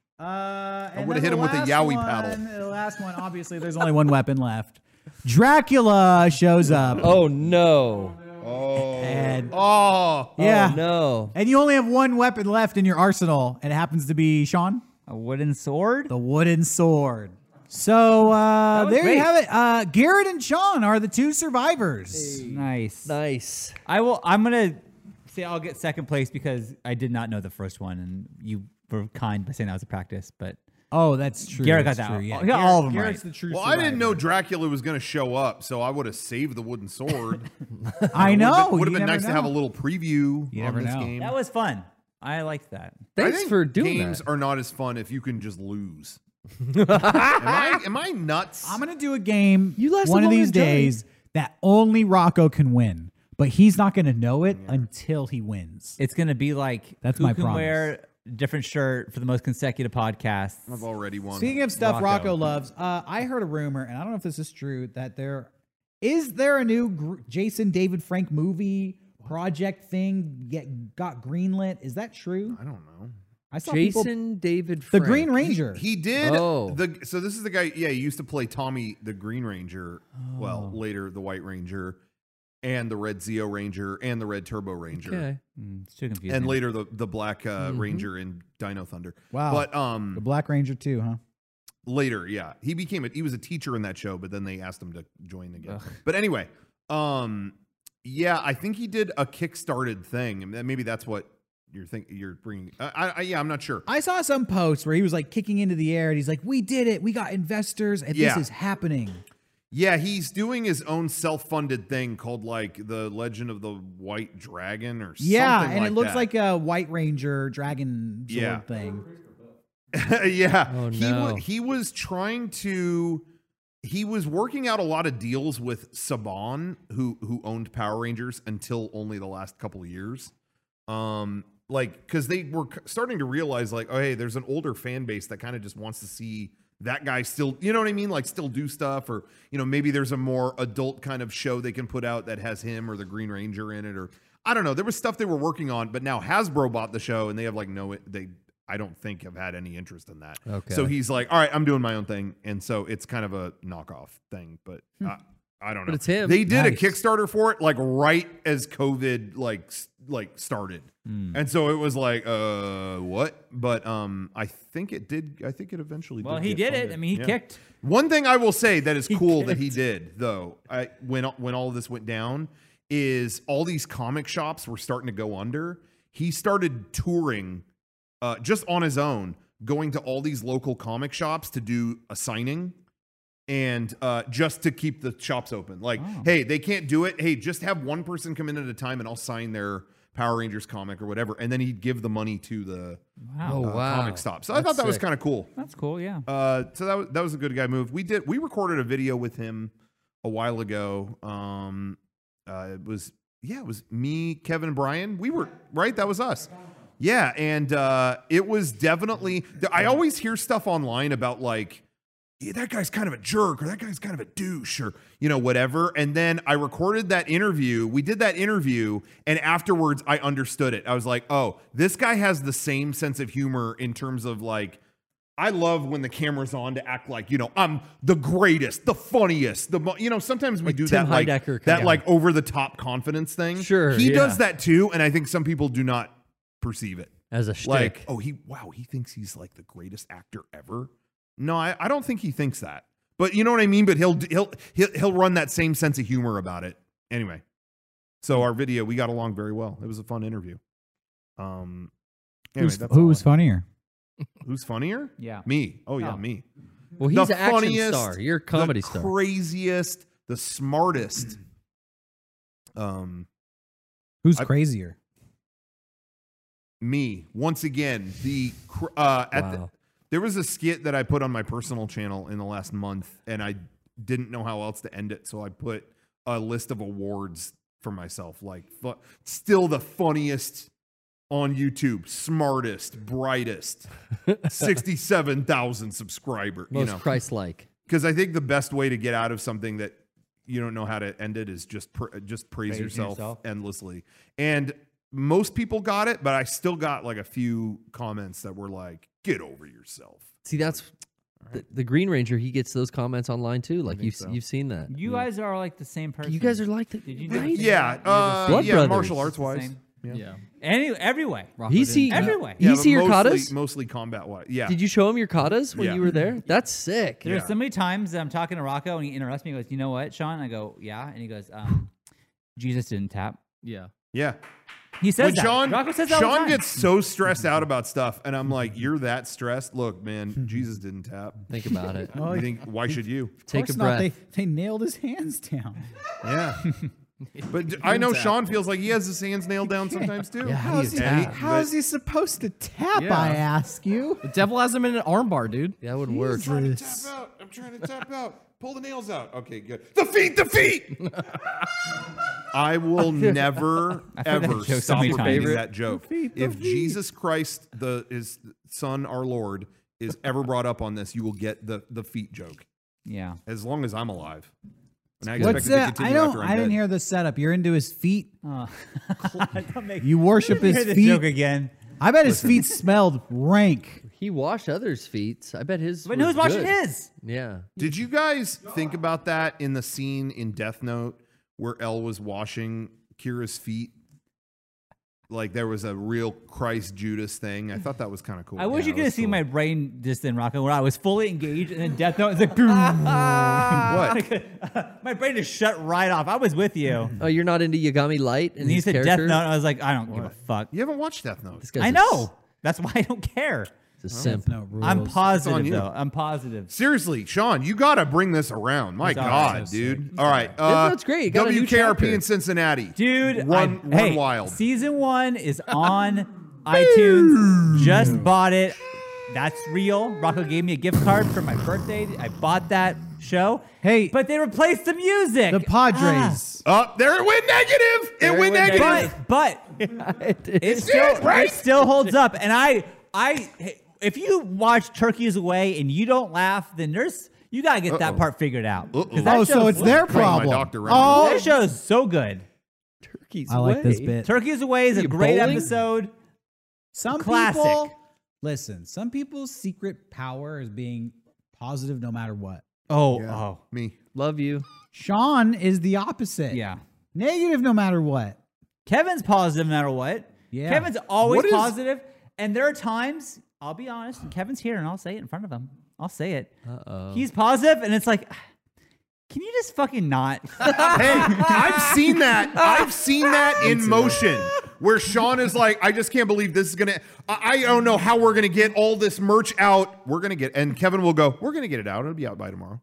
Uh, and would've then hit him the with a last Yowie one, paddle. The last one, obviously, there's only one weapon left. Dracula shows up. Oh no. Oh. And Oh. yeah, Oh, no. and you only have one weapon left in your arsenal, and it happens to be Sean, A wooden sword? the wooden sword. So uh, was there you great. have it. Uh, Garrett and Sean are the two survivors. Nice. Nice. I will. I'm gonna say I'll get second place because I did not know the first one, and you were kind by saying that was a practice. But Oh, that's true. Garrett that's got that true. one. Yeah, He got all of them Garrett's right. the true Well, I didn't know survivor. Dracula was going to show up, so I would have saved the wooden sword. I know. Would have you been never nice to have a know. little preview You on never this know. game. that was fun. I liked that. I Thanks think for doing games that. are not as fun if you can just lose. am, I, am I nuts? I'm gonna do a game You lasted one of longer these than Johnny. days that only Rocco can win, but he's not gonna know it until he wins. It's gonna be like That's who my can promise. wear a different shirt for the most consecutive podcasts. I've already won. Speaking of stuff Rocco, Rocco. loves, uh, I heard a rumor, and I don't know if this is true, that there is there a new gr- Jason David Frank movie project thing get got greenlit. Is that true? I don't know. I saw people, Jason David the Frank. Green Ranger. He did. Oh. The so this is the guy. Yeah, he used to play Tommy the Green Ranger. Well, later the White Ranger, and the Red Zeo Ranger, and the Red Turbo Ranger, Okay. Mm, it's too confusing. and later the the Black uh, Ranger in Dino Thunder. Wow. But the um, Black Ranger too, huh? later, yeah, he became a, he was a teacher in that show, but then they asked him to join again. But anyway, um, yeah, I think he did a kickstarted thing, and maybe that's what you're think you're bringing. I, I, I yeah, I'm not sure. I saw some post where he was like kicking into the air, and he's like, "We did it! We got investors, and Yeah. this is happening." Yeah, he's doing his own self-funded thing called like the Legend of the White Dragon or Yeah, something and like it looks that. like a White Ranger dragon sword Yeah. thing. yeah. Oh, he no. was he was trying to he was working out a lot of deals with Saban, who who owned Power Rangers until only the last couple of years. Um like cuz they were c- starting to realize like, oh hey, there's an older fan base that kind of just wants to see that guy still, you know what I mean? Like still do stuff, or you know, maybe there's a more adult kind of show they can put out that has him or the Green Ranger in it, or I don't know. There was stuff they were working on, but now Hasbro bought the show and they have like no they I don't think have had any interest in that. Okay. So he's like, all right, I'm doing my own thing. And so it's kind of a knockoff thing, but I, I don't know. But it's him. They did Nice. a Kickstarter for it like right as COVID like s- like started. And so it was like, uh, what? But um, I think it did. I think it eventually well, did he get did it. funded. I mean, he Yeah. kicked. One thing I will say that is He cool that he kicked. did, though, I, when when all of this went down, is all these comic shops were starting to go under. He started touring uh, just on his own, going to all these local comic shops to do a signing, and uh, just to keep the shops open. Like, Oh. hey, they can't do it. Hey, just have one person come in at a time, and I'll sign their Power Rangers comic or whatever, and then he'd give the money to the Wow, Oh, uh, wow. comic stop. So I That's thought that was sick. kind of cool. that's cool. Yeah. Uh, so that was that was a good guy move. We did we recorded a video with him a while ago. Um, uh, it was yeah, it was me, Kevin, and Brian. We were right. That was us. Yeah, and uh, it was definitely. I always hear stuff online about like, yeah, that guy's kind of a jerk, or that guy's kind of a douche, or you know whatever. And then I recorded that interview. We did that interview, and afterwards I understood it. I was like, oh, this guy has the same sense of humor in terms of like. I love when the camera's on to act like, you know, I'm the greatest, the funniest, the mo-, you know, sometimes we Like do Tim that like Heidecker that kind. like over the top confidence thing. Sure, He yeah. does that too, and I think some people do not perceive it. As a shtick. Like, oh, he wow, he thinks he's like the greatest actor ever. No, I, I don't think he thinks that. But you know what I mean? But he'll he'll he'll he'll run that same sense of humor about it. Anyway. So our video, we got along very well. It was a fun interview. Um, anyway, Who's, that's who all was I- funnier? Who's funnier? Yeah. Me. Oh yeah, Oh. me. Well, he's the an action funniest, star. You're a comedy the star. craziest, the smartest. Um, Who's I- crazier? me once again. The cr- uh, at the, Wow. there was a skit that I put on my personal channel in the last month, and I didn't know how else to end it, so I put a list of awards for myself, like fu- still the funniest on YouTube, smartest, brightest, sixty-seven thousand subscriber. Most you know, Christ-like. because I think the best way to get out of something that you don't know how to end it is just pr- just praise, Praising yourself, yourself. endlessly. And most people got it, but I still got like a few comments that were like, "Get over yourself." See, that's the, the Green Ranger. He gets those comments online too. Like think you've so. you've seen that. You guys are like the same person. You guys are like the Did you know right? that? Yeah, You're the uh, Blood yeah, Brothers. martial arts The wise. same. Yeah. Yeah. Any every way. Rocco He's he didn't- Every way. Yeah, He's but see your mostly, katas? mostly combat wise. Yeah. Did you show him your katas when Yeah. you were there? That's sick. There's Yeah. so many times that I'm talking to Rocco and he interrupts me. He goes, "You know what, Sean?" I go, "Yeah," and he goes, um, "Jesus didn't tap." Yeah. Yeah. He says When that. Sean, Rocco says that all the Sean time. gets so stressed out about stuff, and I'm like, "You're that stressed? Look, man, Jesus didn't tap. Think about it. You think? Why should you? Take a Of course breath. not. They, they nailed his hands down. Yeah." But d- I know Sean feels like he has his hands nailed down sometimes too. Yeah, how do you And he- tap? How is he supposed to tap, Yeah. I ask you? The devil has him in an armbar, dude. That would work. trying to tap out. I'm trying to tap out. Pull the nails out. Okay, good. The feet, the feet. I will never I've heard that ever joke so stop many repeating times. that joke. If Jesus Christ, the his Son, our Lord, is ever brought up on this, you will get the the feet joke. Yeah. As long as I'm alive. And I expect What's it to that? continue I don't. after I'm I didn't dead. hear the setup. You're into his feet. Oh. Don't make You worship hear his the feet. joke again. I bet his feet smelled rank. He washed others' feet. I bet his. But was who's watching good. his? Yeah. Did you guys think about that in the scene in Death Note where Elle was washing Kira's feet? Like there was a real Christ Judas thing. I thought that was kind of cool. I wish Yeah, you it could have was seen cool. my brain just then, Rocco, where I was fully engaged, and then Death Note is like, What? my brain just shut right off. I was with you. Oh, you're not into Yagami Light and And he his said character? Death Note, and I was like, I don't give a fuck. You haven't watched Death Note. This guy's I a know. s- That's why I don't care. He's a simp. No rules. I'm positive, you. though. I'm positive. Seriously, Sean, you got to bring this around. My It's all God, right. dude. All right. Uh, Note's great. You got a new W K R P chapter. in Cincinnati. Dude, Run, I, run hey, wild. Season one is on iTunes. Just bought it. That's real. Rocco gave me a gift card for my birthday. I bought that show. Hey. but they replaced the music. The Padres. Oh, there it went negative. It went went negative. But but it still right? it still holds up. And I I if you watch Turkeys Away and you don't laugh, then there's you gotta get that Uh-oh. part figured out. 'Cause Uh-oh. that Oh, so show's- it's their Playing my problem. doctor right Oh, That show is so good. Turkey's I like this way. bit. Turkeys Away is a You great bowling? episode. Some Classic. people listen. Some people's secret power is being positive no matter what. Oh, Yeah. oh. Me. Love you. Sean is the opposite. Yeah. Negative no matter what. Kevin's positive no matter what. Yeah. Kevin's always What is- positive. And there are times, I'll be honest, and Kevin's here and I'll say it in front of him. I'll say it. Uh-oh. He's positive and it's like, can you just fucking not? Hey, I've seen that. I've seen that in motion where Sean is like, I just can't believe this is going to, I don't know how we're going to get all this merch out. We're going to get, and Kevin will go, we're going to get it out. It'll be out by tomorrow.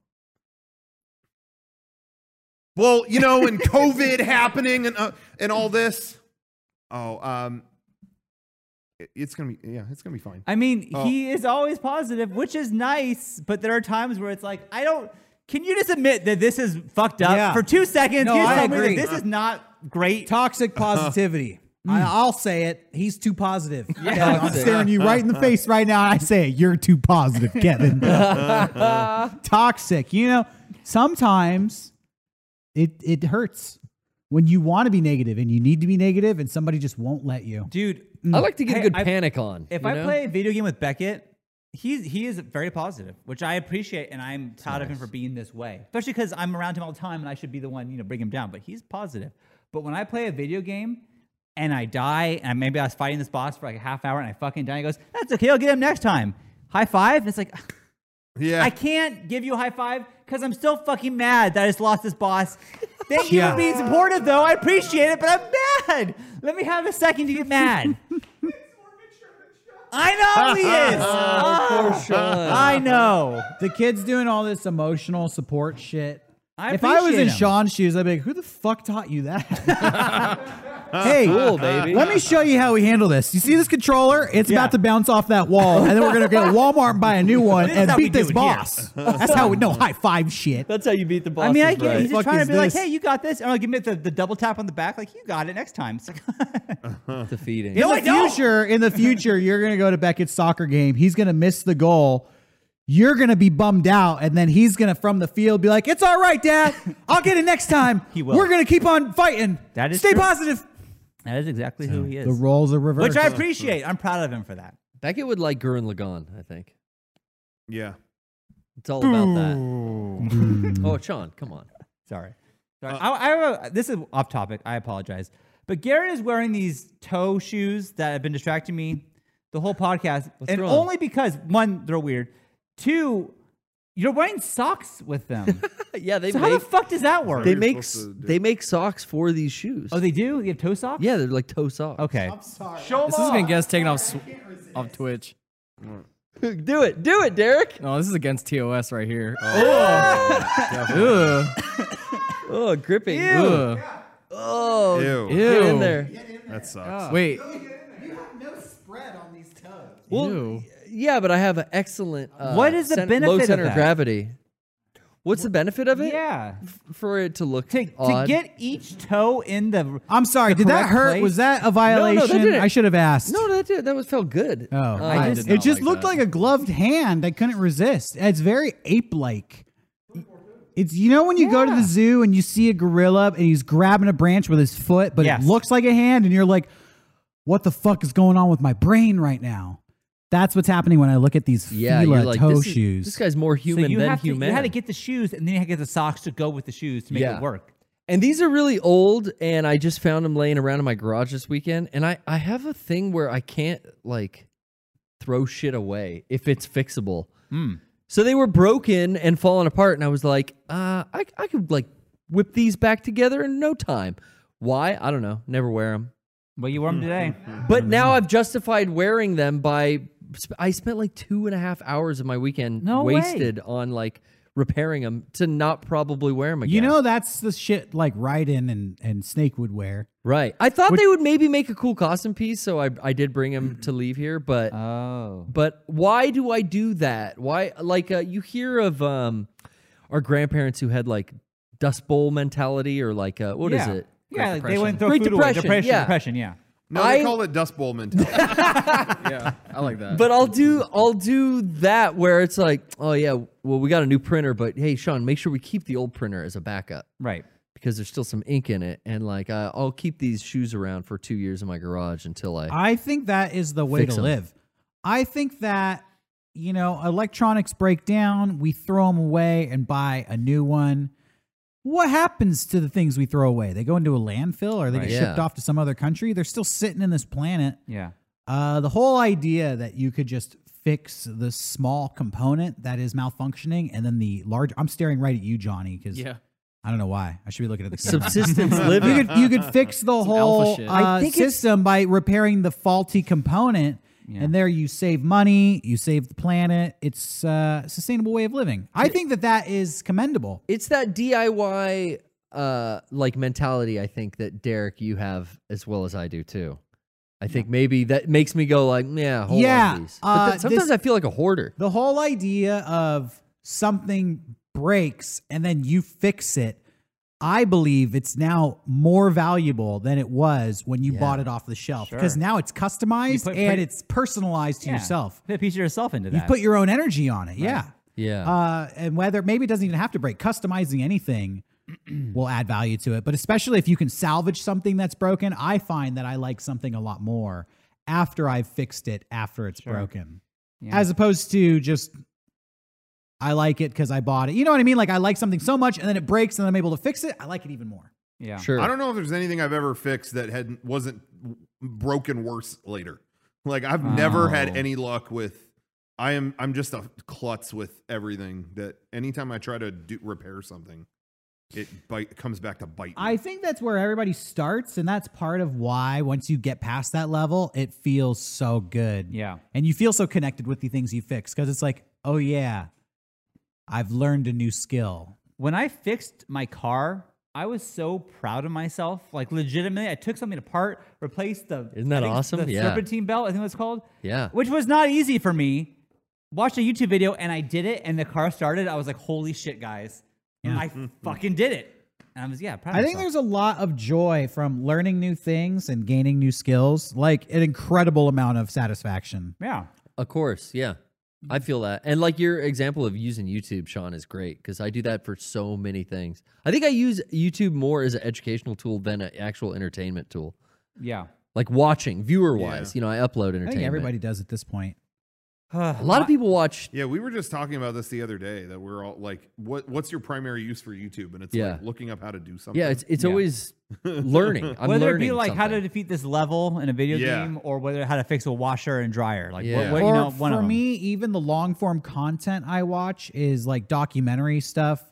Well, you know, and COVID happening and, uh, and all this. Oh, um, it- it's going to be, yeah, it's going to be fine. I mean, Oh. he is always positive, which is nice, but there are times where it's like, I don't, can you just admit that this is fucked up Yeah. for two seconds? No, Can you just I tell me that agree. this is not great. Toxic positivity. I, I'll say it. He's too positive. Yeah, I'm Toxic. staring you right in the face right now, and I say it. You're too positive, Kevin. Toxic. You know, sometimes it it hurts when you want to be negative and you need to be negative, and somebody just won't let you. Dude, I like to get Hey, a good I- panic on. if you I know? play a video game with Beckett, he's he is very positive, which I appreciate, and I'm proud of him for being this way. Especially because I'm around him all the time, and I should be the one, you know, bring him down. But he's positive. But when I play a video game and I die, and maybe I was fighting this boss for like a half hour, and I fucking die, he goes, "That's okay, I'll get him next time." High five. And it's like, Yeah. I can't give you a high five because I'm still fucking mad that I just lost this boss. Thank you Yeah. for being supportive, though. I appreciate it, but I'm mad. Let me have a second to get mad. I know he is. Poor Oh, Sean. I know. The kid's doing all this emotional support shit. I if I was in appreciate him. Sean's shoes, I'd be like, who the fuck taught you that? Hey, Cool, baby. let me show you how we handle this. You see this controller? It's Yeah. about to bounce off that wall, and then we're going to go to Walmart and buy a new one This is and how we beat do this it here. boss. That's how we, no, high five shit. That's how you beat the boss. I mean, I get right. it. He's just Fuck trying to is be like, this? hey, you got this. And I'll give him the, the double tap on the back, like, you got it next time. It's like, defeating. In No, the I don't. future, in the future, you're going to go to Beckett's soccer game. He's going to miss the goal. You're going to be bummed out, and then he's going to, from the field, be like, it's all right, Dad. I'll get it next time. He will. We're going to keep on fighting. That is Stay true. positive. that is exactly who he is. The roles are reversed. Which I appreciate. I'm proud of him for that. Beckett would like Gurren Lagann, I think. Yeah. It's all about that. Oh, Sean, come on. Sorry. Sorry. I, I have a, this is off topic. I apologize. But Garrett is wearing these toe shoes that have been distracting me the whole podcast. What's and wrong? only because, one, they're weird. Two, you're wearing socks with them. Yeah, they so how make the fuck does that work? they You're make supposed to do- they make socks for these shoes. Oh, they do? You have toe socks? Yeah, they're like toe socks. Okay. This is gonna get us taken off sw- off Twitch. Do it, do it, Derek. No, this is against T O S right here. Oh, Oh, gripping. Ugh. Oh, Ew. Ew. get in there. That sucks. Wait. You have no spread on these toes. Well, Ew. yeah, but I have an excellent. Uh, What is the cen- benefit low of center that? gravity? What's the benefit of it? Yeah. For it to look To, to odd. get each toe in the. I'm sorry. the Did that correct hurt? place? Was that a violation? didn't. I should have asked. No, that did, that was felt good. Oh, Uh, I it did not just like looked that. like a gloved hand. I couldn't resist. It's very ape-like. It's you know when you go to Yeah. the zoo and you see a gorilla and he's grabbing a branch with his foot, but Yes. it looks like a hand, and you're like, "What the fuck is going on with my brain right now?" That's what's happening when I look at these yeah, Fila you're like toe this, is- shoes. this guy's more So human you than have to, human. you had to get the shoes and then you had to get the socks to go with the shoes to make Yeah. it work. And these are really old, and I just found them laying around in my garage this weekend. And I, I have a thing where I can't like throw shit away if it's fixable. Mm. So they were broken and falling apart, and I was like, uh, I I could like whip these back together in no time. Why? I don't know. Never wear them. Well, you wore them today. But now I've justified wearing them by I spent like two and a half hours of my weekend No way. wasted on like repairing them to not probably wear them again. You know, that's the shit like Raiden and, and Snake would wear. right? I thought they would maybe make a cool costume piece, so I I did bring them to leave here. But Oh. but why do I do that? Why like uh, you hear of um our grandparents who had like Dust Bowl mentality or like uh, what is yeah. it? Yeah, like they Depression. wouldn't throw Great food Depression, away. Depression, yeah. depression, yeah. No, they I- call it Dust Bowl mentality. Yeah, I like that. But I'll do I'll do that where it's like, oh yeah, well we got a new printer, but hey Sean, make sure we keep the old printer as a backup Right. because there's still some ink in it, and like uh, I'll keep these shoes around for two years in my garage until I. I think that is the way Fix to 'em. live. I think that, you know, electronics break down, we throw them away and buy a new one. What happens to the things we throw away? They go into a landfill or they Right. get shipped Yeah. off to some other country? They're still sitting in this planet. Yeah. Uh, the whole idea that you could just fix the small component that is malfunctioning and then the large. I'm staring right at you, Johnny, because yeah. I don't know why. I should be looking at the camera. Subsistence You living. could you could fix the alpha whole shit. uh, I think it's- system by repairing the faulty component, Yeah. and there you save money, you save the planet. It's uh, a sustainable way of living. I think that that is commendable. It's that D I Y uh like mentality I think that Derek you have as well as I do too. I think maybe that makes me go like, yeah, hold Yeah, on to these. But uh, then sometimes this- I feel like a hoarder. The whole idea of something breaks and then you fix it, I believe it's now more valuable than it was when you Yeah. bought it off the shelf Sure. because now it's customized put- and put- it's personalized to Yeah. yourself. Put a piece of yourself into that. You put your own energy on it. Yeah. Yeah. Uh, and whether maybe it doesn't even have to break, customizing anything will add value to it. But especially if you can salvage something that's broken, I find that I like something a lot more after I've fixed it after it's broken, Yeah. as opposed to just I like it because I bought it. You know what I mean? Like I like something so much and then it breaks and I'm able to fix it. I like it even more. yeah. Sure. I don't know if there's anything I've ever fixed that had wasn't broken worse later. Like I've never had Oh. any luck with. I am. I'm just a klutz with everything. That anytime I try to do repair something, it bite, comes back to bite me. I think that's where everybody starts, and that's part of why once you get past that level, it feels so good. Yeah. And you feel so connected with the things you fix because it's like, oh yeah, I've learned a new skill. When I fixed my car, I was so proud of myself. Like legitimately, I took something apart, replaced the Isn't that I think awesome? The Yeah. serpentine belt, I think it's called. Yeah. Which was not easy for me. Watched a YouTube video and I did it, and the car started. I was like, "Holy shit, guys! I fucking did it!" And I was yeah, proud. I of think myself. there's a lot of joy from learning new things and gaining new skills, like an incredible amount of satisfaction. yeah. Of course, yeah. I feel that. And like your example of using YouTube, Sean, is great because I do that for so many things. I think I use YouTube more as an educational tool than an actual entertainment tool. Yeah. Like watching, viewer-wise. You know, I upload entertainment. I think everybody does at this point. A lot of people watch. Yeah, we were just talking about this the other day that we're all like, what what's your primary use for YouTube? And it's Yeah. like looking up how to do something. Yeah, it's it's Yeah. always learning. I'm whether it learning be like how to something. defeat this level in a video Yeah. game, or whether how to fix a washer and dryer. Like Yeah. what, what Or you know, one for of them. me, even the long form content I watch is like documentary stuff.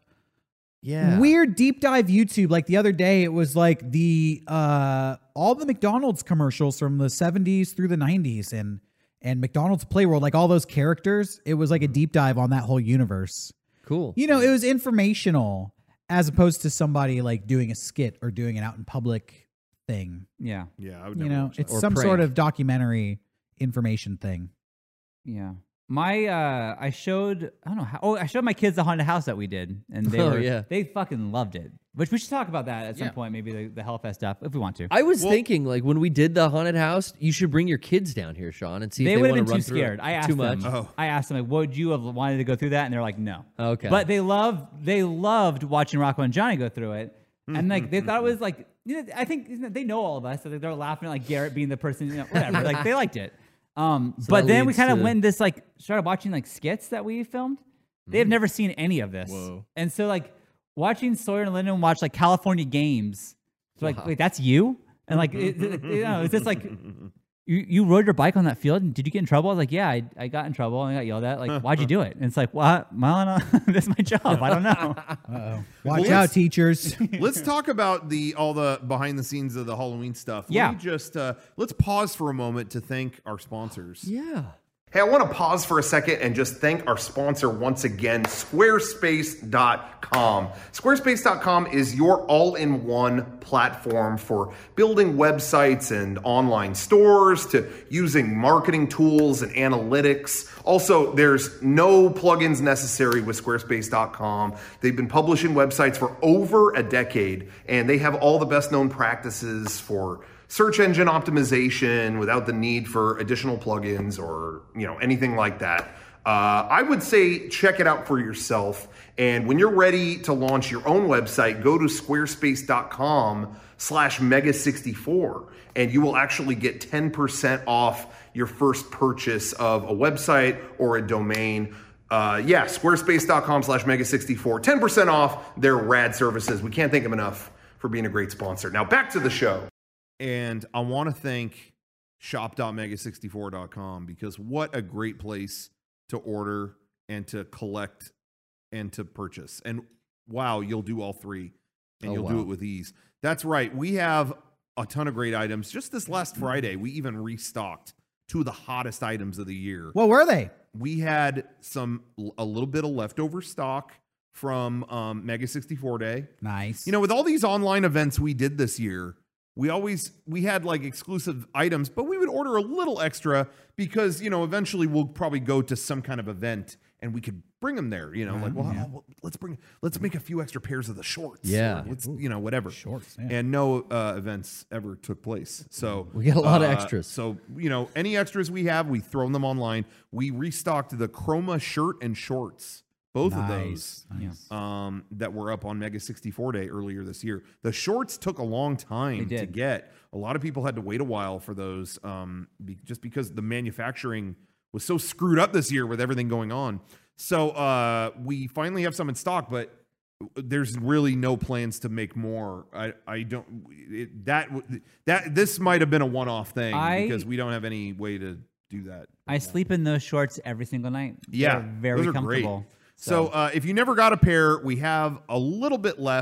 Yeah. Weird deep dive YouTube. Like the other day, it was like the uh all the McDonald's commercials from the seventies through the nineties and and McDonald's Play World, like all those characters. It was like a deep dive on that whole universe. Cool. You know, it was informational as opposed to somebody like doing a skit or doing an out in public thing. Yeah. Yeah, I would You never know, watch that. it's Or some prank. sort of documentary information thing. Yeah. My uh I showed I don't know how oh I showed my kids the haunted house that we did, and they Oh, were yeah. they fucking loved it. Which we should talk about that at some Yeah. point, maybe the, the Hellfest stuff if we want to. I was Well- thinking, like, when we did the haunted house, you should bring your kids down here, Sean, and see They if they would have want been to run too through it. scared. I asked Too them. much. Oh. I asked them like, would you have wanted to go through that? And they're like, no. Okay. But they loved they loved watching Rocco and Johnny go through it, and like they thought it was like you know I think you know, they know all of us, so they're laughing at like Garrett being the person, you know, whatever. Like they liked it. Um, So but that then we leads kind of to- went this like started watching like skits that we filmed. They have never seen any of this, Whoa. and so like watching Sawyer and Lyndon watch like California Games. So like, Wow. wait, that's you? And like, it, it- you know, is this like you you rode your bike on that field? And did you get in trouble? I was like, yeah, I, I got in trouble and I got yelled at. Like, why'd you do it? And it's like, what? Well, I don't know. This is my job. I don't know. Uh-oh. Watch Well, out, let's- teachers. Let's talk about the all the behind the scenes of the Halloween stuff. Let Yeah. me just uh, let's pause for a moment to thank our sponsors. Yeah. Hey, I want to pause for a second and just thank our sponsor once again, squarespace dot com. squarespace dot com is your all-in-one platform for building websites and online stores, to using marketing tools and analytics. Also, there's no plugins necessary with squarespace dot com. They've been publishing websites for over a decade, and they have all the best-known practices for search engine optimization without the need for additional plugins or, you know, anything like that. Uh, I would say check it out for yourself. And when you're ready to launch your own website, go to squarespace dot com slash mega sixty-four, and you will actually get ten percent off your first purchase of a website or a domain. Uh, yeah, squarespace dot com slash mega sixty-four, ten percent off their rad services. We can't thank them enough for being a great sponsor. Now back to the show. And I want to thank shop dot mega sixty-four dot com because what a great place to order and to collect and to purchase. And wow, you'll do all three and Oh, you'll wow. do it with ease. That's right. We have a ton of great items. Just this last Friday, we even restocked two of the hottest items of the year. What were they? We had some a little bit of leftover stock from um, Mega sixty-four Day. Nice. You know, with all these online events we did this year, we always we had like exclusive items, but we would order a little extra because, you know, eventually we'll probably go to some kind of event and we could bring them there, you know, like, well, yeah. oh, well, let's bring let's make a few extra pairs of the shorts. Yeah. Or let's, you know, whatever. Shorts, yeah. And no uh, events ever took place. So We get a lot of uh, extras. So, you know, any extras we have, we throw them online. We restocked the Chroma shirt and shorts. Both of those Nice. Nice. um, that were up on Mega sixty-four Day earlier this year. The shorts took a long time They to did. get. A lot of people had to wait a while for those um, be, just because the manufacturing was so screwed up this year with everything going on. So uh, we finally have some in stock, but there's really no plans to make more. I, I don't it, that that this might have been a one-off thing I- because we don't have any way to do that. I sleep in those shorts every single night. Yeah, They're very those are great. comfortable. So uh, if you never got a pair, we have a little bit left.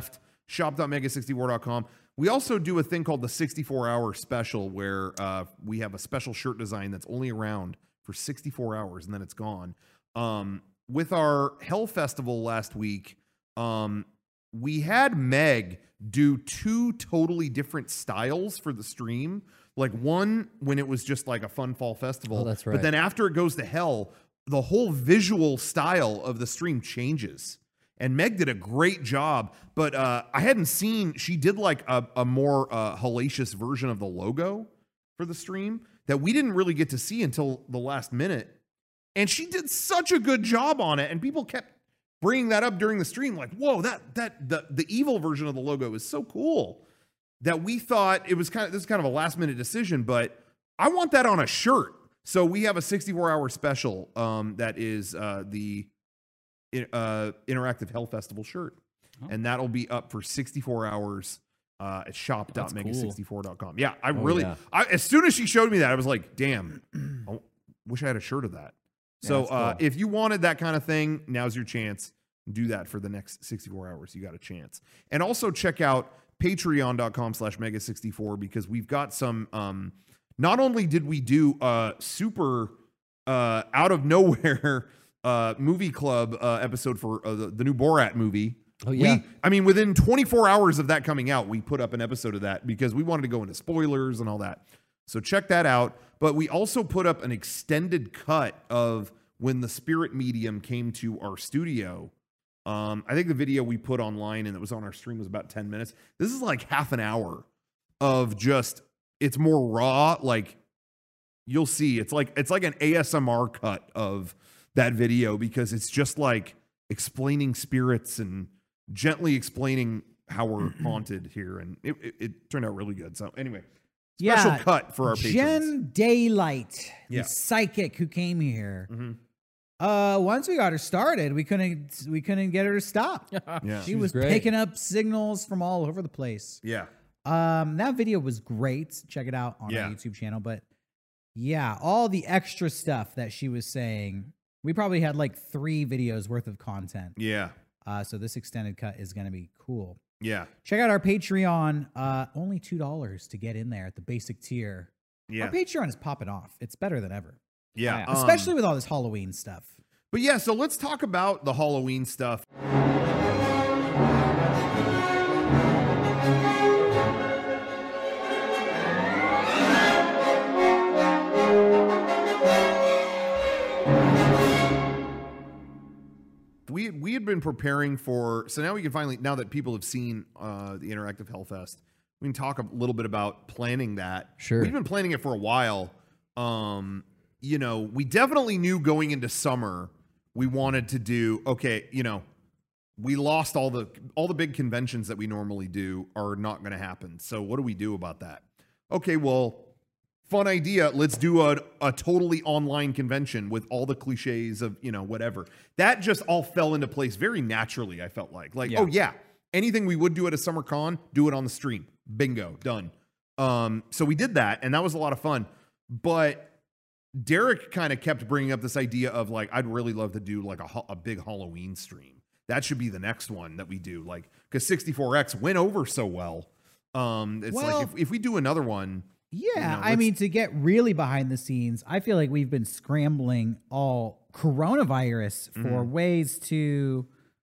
shop dot mega sixty-four dot com. We also do a thing called the sixty-four hour special where uh, we have a special shirt design that's only around for sixty-four hours and then it's gone. Um, with our Hell Festival last week, um, we had Meg do two totally different styles for the stream. Like one when it was just like a fun fall festival. Oh, that's right. But then after it goes to Hell, the whole visual style of the stream changes. And Meg did a great job, but uh, I hadn't seen, she did like a, a more uh, hellacious version of the logo for the stream that we didn't really get to see until the last minute. And she did such a good job on it. And people kept bringing that up during the stream. Like, whoa, that, that, the, the evil version of the logo is so cool that we thought it was kind of, this is kind of a last minute decision, but I want that on a shirt. So we have a sixty-four hour special um, that is uh, the uh, Interactive Hell Festival shirt. Oh. And that'll be up for sixty-four hours uh, at shop dot mega sixty-four dot com. Yeah, I oh, really, yeah. I, as soon as she showed me that, I was like, damn, I wish I had a shirt of that. So yeah, uh, cool. If you wanted that kind of thing, now's your chance. Do that for the next sixty-four hours. You got a chance. And also check out patreon dot com slash mega sixty-four because we've got some, um, not only did we do a super uh, out of nowhere uh, movie club uh, episode for uh, the, the new Borat movie. Oh, yeah. We, I mean, within twenty-four hours of that coming out, we put up an episode of that because we wanted to go into spoilers and all that. So check that out. But we also put up an extended cut of when the Spirit Medium came to our studio. Um, I think the video we put online and it was on our stream was about ten minutes. This is like half an hour of just, it's more raw. Like you'll see, it's like, it's like an A S M R cut of that video because it's just like explaining spirits and gently explaining how we're haunted here. And it, it, it turned out really good. So anyway, special yeah, cut for our patrons. Jen Daylight, yeah. the psychic who came here. Mm-hmm. Uh, once we got her started, we couldn't we couldn't get her to stop. Yeah, she was, was picking up signals from all over the place. Yeah. Um, that video was great. Check it out on yeah. our YouTube channel. But yeah, all the extra stuff that she was saying, we probably had like three videos worth of content. Yeah. Uh, so this extended cut is gonna be cool. Yeah. Check out our Patreon. Uh, only two dollars to get in there at the basic tier. Yeah. Our Patreon is popping off. It's better than ever. Yeah. Um, especially with all this Halloween stuff. But yeah, so let's talk about the Halloween stuff. We we had been preparing for, so now we can finally, now that people have seen uh, the Interactive Hellfest, we can talk a little bit about planning that. Sure. We've been planning it for a while. Um, you know, we definitely knew going into summer we wanted to do, okay, you know, we lost all the all the big conventions that we normally do are not going to happen. So what do we do about that? Okay, well, fun idea. Let's do a, a totally online convention with all the cliches of, you know, whatever. That just all fell into place very naturally, I felt like. Like, yeah. oh, yeah, anything we would do at a summer con, do it on the stream. Bingo, done. Um, so we did that, and that was a lot of fun. But Derek kind of kept bringing up this idea of, like, I'd really love to do, like, a, a big Halloween stream. That should be the next one that we do, like, because sixty-four X went over so well. Um, it's well, like, if, if we do another one... Yeah, you know, I mean, to get really behind the scenes, I feel like we've been scrambling all coronavirus for Mhm. ways to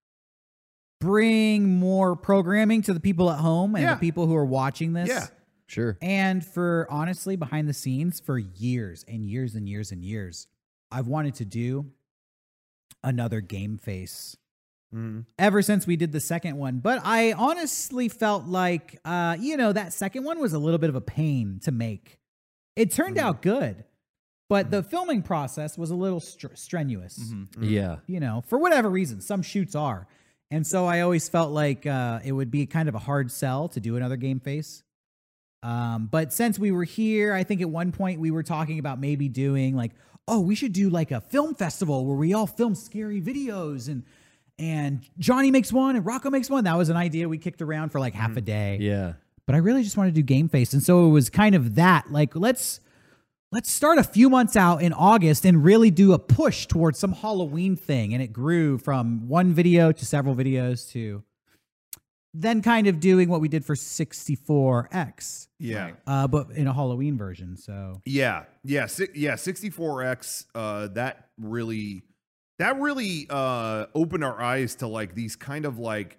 bring more programming to the people at home and Yeah. the people who are watching this. Yeah. Sure. And for honestly, behind the scenes for years and years and years and years, I've wanted to do another Game Face. Mhm. Ever since we did the second one. But I honestly felt like, uh, you know, that second one was a little bit of a pain to make. It turned Mm-hmm. out good, but the filming process was a little str- strenuous, Mm-hmm. Yeah. you know, for whatever reason. Some shoots are. And so I always felt like uh, it would be kind of a hard sell to do another Game Face. Um, but since we were here, I think at one point we were talking about maybe doing like, oh, we should do like a film festival where we all film scary videos and And Johnny makes one and Rocco makes one. That was an idea we kicked around for like half a day. Yeah. But I really just wanted to do Game Face. And so it was kind of that. Like, let's let's start a few months out in August and really do a push towards some Halloween thing. And it grew from one video to several videos to then kind of doing what we did for sixty-four X, Yeah. uh, but in a Halloween version. So Yeah, yeah, si- yeah. sixty-four X. Uh, that really, that really uh, opened our eyes to like these kind of like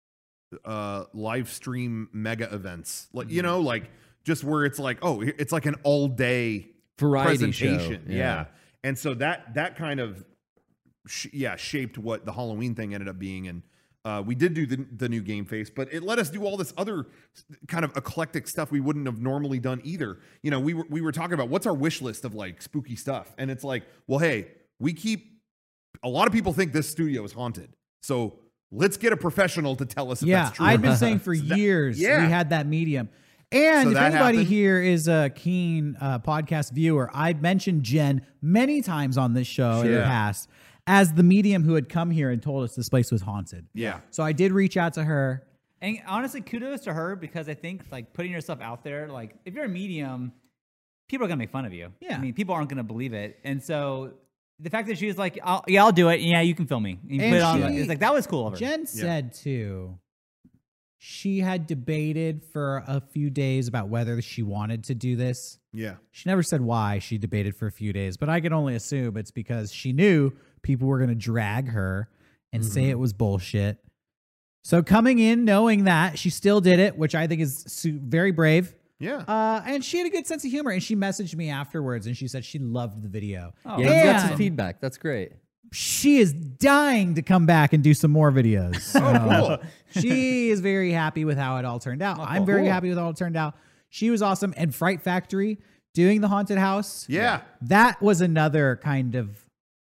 uh, live stream mega events, like you know, like just where it's like, oh, it's like an all day Variety show. presentation. Yeah. Yeah. and so that that kind of sh- yeah shaped what the Halloween thing ended up being, and. Uh, we did do the, the new game face, but it let us do all this other kind of eclectic stuff we wouldn't have normally done either. You know, we were we were talking about what's our wish list of like spooky stuff, and it's like, well, hey, we keep a lot of people think this studio is haunted, so let's get a professional to tell us if yeah, that's true. I've been saying for that- years yeah. we had that medium. And So if that anybody happened. here is a keen uh, podcast viewer, I mentioned Jen many times on this show in the Sure. past as the medium who had come here and told us this place was haunted. Yeah. So I did reach out to her. And honestly, kudos to her because I think like putting yourself out there, like if you're a medium, people are gonna make fun of you. Yeah. I mean, people aren't gonna believe it, and so the fact that she was like, I'll, "Yeah, I'll do it. Yeah, you can film me." And you And put it on. she- It's like that was cool of her. Jen said too, she had debated for a few days about whether she wanted to do this. Yeah. She never said why she debated for a few days, but I can only assume it's because she knew people were going to drag her and Mm-hmm. say it was bullshit. So coming in knowing that, she still did it, which I think is su- very brave. Yeah. Uh, and she had a good sense of humor, and she messaged me afterwards, and she said she loved the video. Oh, Yeah, you got some And feedback. That's great. she is dying to come back and do some more videos. So Oh, cool. she is very happy with how it all turned out. I'm very cool. happy with how it turned out. She was awesome. And Fright Factory doing the haunted house. Yeah. That was another kind of,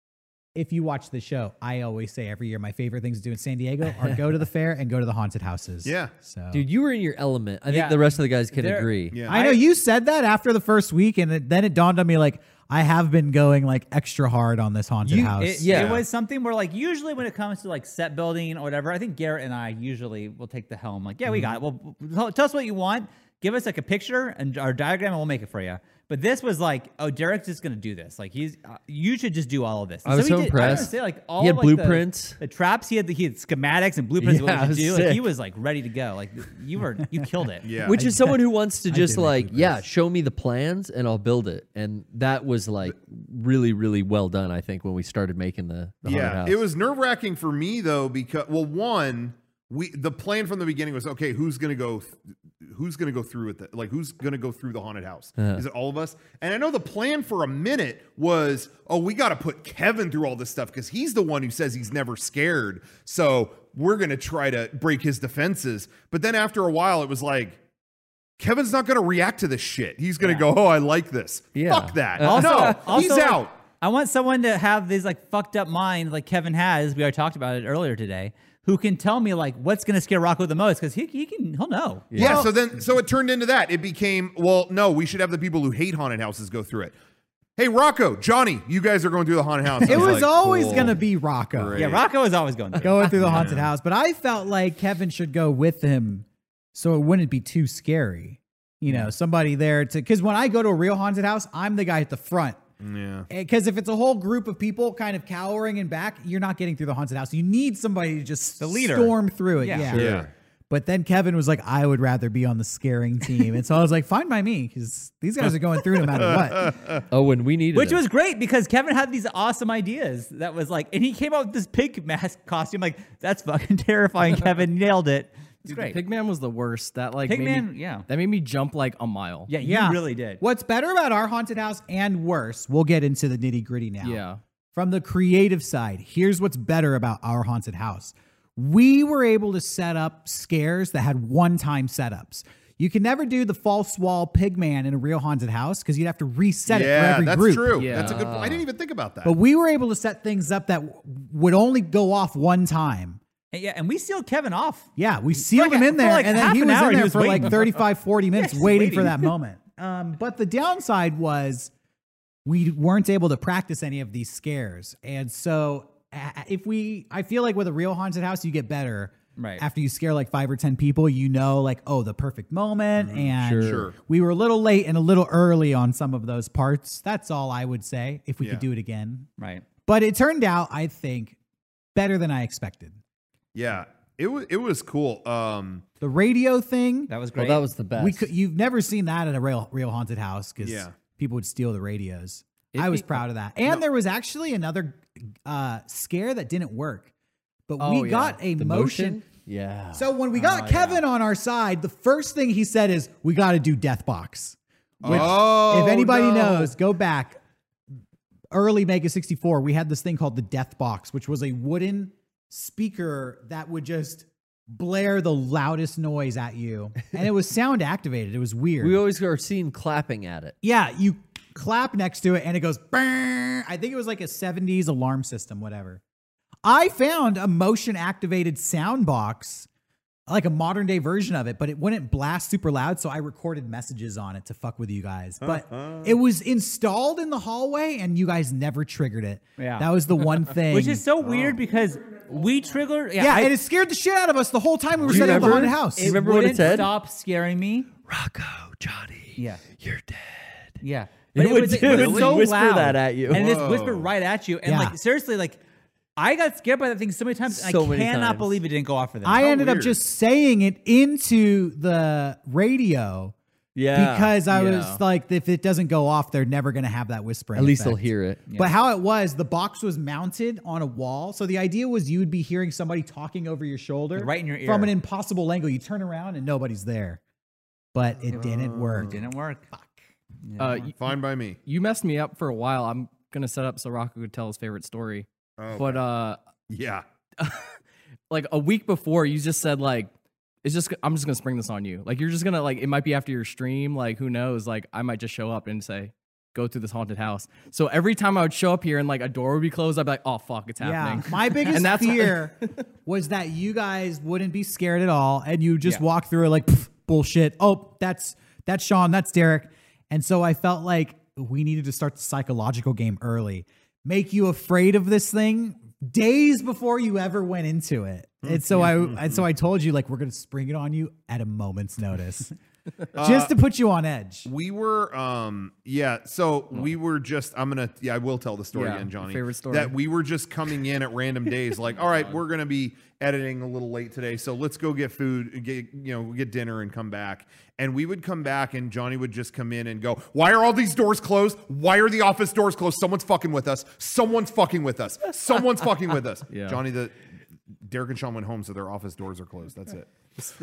if you watch the show, I always say every year my favorite things to do in San Diego are go to the fair and go to the haunted houses. Yeah. So Dude, you were in your element. I think Yeah. the rest of the guys can There- agree. Yeah. I know you said that after the first week, and it, then it dawned on me like I have been going like extra hard on this haunted You- house. It, Yeah. it was something where, like, usually when it comes to like set building or whatever, I think Garrett and I usually will take the helm. Like, yeah, we got it. Well, tell, tell us what you want. Give us like a picture and our diagram, and we'll make it for you. But this was like, oh, Derek's just gonna do this. Like, he's uh, you should just do all of this. I was he so did- I gotta impressed. say, like, all He had like, the- blueprints. the, traps. He had the, he had schematics and blueprints of Yeah, what it he was would do. Like, he sick. was like ready to go. Like, you were you killed it. Yeah. Which is someone who wants to I just did make like, yeah, blueprints. show me the plans and I'll build it. And that was like really, really well done, I think, when we started making the, the haunted Yeah, house. it was nerve wracking for me though because well, one, we the plan from the beginning was okay. Who's gonna go? Th- who's gonna go through with it? Like, who's gonna go through the haunted house? Uh-huh. Is it all of us? And I know the plan for a minute was, oh, we got to put Kevin through all this stuff because he's the one who says he's never scared. So we're gonna try to break his defenses. But then after a while, it was like, Kevin's not gonna react to this shit. He's gonna Yeah. go, oh, I like this. Yeah. Fuck that. Uh, no, he's also, out. I want someone to have this like fucked up mind like Kevin has. We already talked about it earlier today. Who can tell me like what's gonna scare Rocco the most? Because he he can he'll know. Yeah, so then so it turned into that. It became, well, no, we should have the people who hate haunted houses go through it. Hey, Rocco, Johnny, you guys are going through the haunted house. I it was like, always cool. going to be Rocco. Great. Yeah, Rocco is always going. Through. Going through the haunted house. But I felt like Kevin should go with him so it wouldn't be too scary. You know, somebody there to, because when I go to a real haunted house, I'm the guy at the front. Yeah. Because if it's a whole group of people kind of cowering in back, you're not getting through the haunted house. You need somebody to just The leader. storm through it. Yeah. Yeah. Sure. Yeah. But then Kevin was like, I would rather be on the scaring team. And so I was like, fine by me, because these guys are going through no matter what. oh, when we needed Which it. was great because Kevin had these awesome ideas. That was like, and he came out with this pig mask costume. Like, that's fucking terrifying. Kevin nailed it. It's Dude, great. the Pigman was the worst. That like made Pigman, me, yeah. that made me jump like a mile. Yeah, you Yeah. really did. What's better about our haunted house and worse, we'll get into the nitty gritty now. Yeah. From the creative side, here's what's better about our haunted house. We were able to set up scares that had one-time setups. You can never do the false wall pigman in a real haunted house because you'd have to reset it for Yeah, every that's group. true. Yeah. That's a good point. I didn't even think about that. But we were able to set things up that w- would only go off one time. And yeah, and we sealed Kevin off. Yeah, we sealed like him a- in for there, like and then half he an was hour in he there was for waiting. like thirty-five, forty minutes just waiting for waiting. that moment. Um, but the downside was we weren't able to practice any of these scares. And so uh, if we, I feel like with a real haunted house, you get better. Right. After you scare like five or ten people, you know, like, oh, the perfect moment. And Sure. Sure. we were a little late and a little early on some of those parts. That's all I would say if we Yeah. could do it again. Right. But it turned out, I think, better than I expected. Yeah. it was it was cool. Um, The radio thing. That was Well, great. that was the best. We could, you've never seen that at a real real haunted house because Yeah. people would steal the radios. It'd I was be- proud of that. And there was actually another uh, scare that didn't work, but Oh, we yeah. got a the motion. motion. Yeah. So when we got Kevin on our side, the first thing he said is, "We got to do Death Box." Which, Oh, if anybody no. knows, go back. Early Mega sixty-four, we had this thing called the Death Box, which was a wooden speaker that would just blare the loudest noise at you, and it was sound activated. It was weird. we always are seen clapping at it. Yeah, you clap next to it and it goes "Brrr." I think it was like a seventies alarm system, whatever. I found a motion activated sound box, like a modern day version of it, but it wouldn't blast super loud, so I recorded messages on it to fuck with you guys. But it was installed in the hallway and you guys never triggered it. Yeah. That was the one thing. Which is so weird because we triggered. Yeah, yeah, I, and it scared the shit out of us the whole time we were Do you setting up the remember? haunted house. it remember what it wouldn't said? stop scaring me. Rocco, Johnny, Yeah. you're dead. Yeah. It would was, do- it it was would so whisper loud. that at you. And it just Whoa. whispered right at you. And Yeah. like, seriously, like, I got scared by that thing so many times. and So I many cannot times. believe it didn't go off for them. I How ended up weird. just saying it into the radio. Yeah. Because I Yeah. was like, if it doesn't go off, they're never going to have that whispering. At least effect. they'll hear it. But how it was, the box was mounted on a wall. So the idea was you would be hearing somebody talking over your shoulder. Right in your From ear. an impossible angle. You turn around and nobody's there. But it didn't work. It didn't work. Uh, you, Fine by me. you messed me up for a while. I'm gonna set up so Rocco could tell his favorite story. Oh, But uh, yeah. like a week before, you just said like, "It's just I'm just gonna spring this on you." Like you're just gonna like it might be after your stream. Like who knows? Like I might just show up and say, "Go through this haunted house." So every time I would show up here and like a door would be closed, I'd be like, "Oh fuck, it's Yeah. happening." My biggest And that's- fear was that you guys wouldn't be scared at all and you just Yeah. walk through it like "Pff, bullshit. Oh, that's that's Sean, that's Derek. And so I felt like we needed to start the psychological game early. Make you afraid of this thing days before you ever went into it. And so I and so I told you like we're gonna spring it on you at a moment's notice. Just to put you on edge. We were, um, yeah. So we were just. I'm gonna. Yeah, I will tell the story Yeah, again, Johnny. favorite story. That we were just coming in at random days. Like, all right, we're gonna be editing a little late today, so let's go get food, get you know, get dinner, and come back. And we would come back, and Johnny would just come in and go, "Why are all these doors closed? Why are the office doors closed? Someone's fucking with us. Someone's fucking with us. Someone's fucking with us." Yeah. Johnny, the Derek and Sean went home, so their office doors are closed. That's it.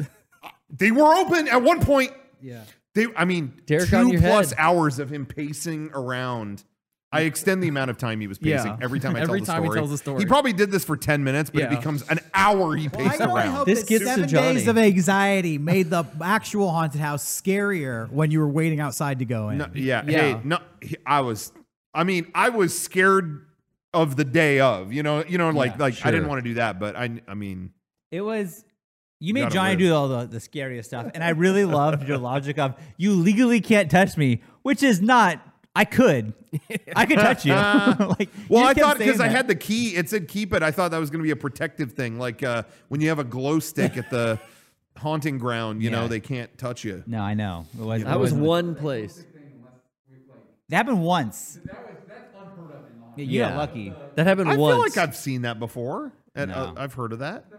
They were open at one point. Yeah. They, I mean, Derek on two your plus head. hours of him pacing around. I extend the amount of time he was pacing Yeah. every time I Every tell the time he story. tells the story. He probably did this for ten minutes, but it Yeah. becomes an hour he Well, I paced can only around. hope This that gets to seven Johnny. days of anxiety made the actual haunted house scarier when you were waiting outside to go in. No, yeah, Yeah. Hey, no, he- I was. I mean, I was scared of the day of. You know, you know, like Yeah, like I didn't sure. want to do that, but I, I mean, It was. You made gotta Johnny live. do all the, the scariest stuff. And I really loved your logic of you legally can't touch me, which is not. I could. I could touch you. like, well, you I kept thought because saying I that. had the key, it said keep it. I thought that was going to be a protective thing, like uh, when you have a glow stick at the haunting ground. You know, Yeah. they can't touch you. No, I know. It was, That it was wasn't- one place. It happened once. Yeah, you got Yeah. lucky. That happened I once. feel like I've seen that before. And, uh, No. I've heard of that.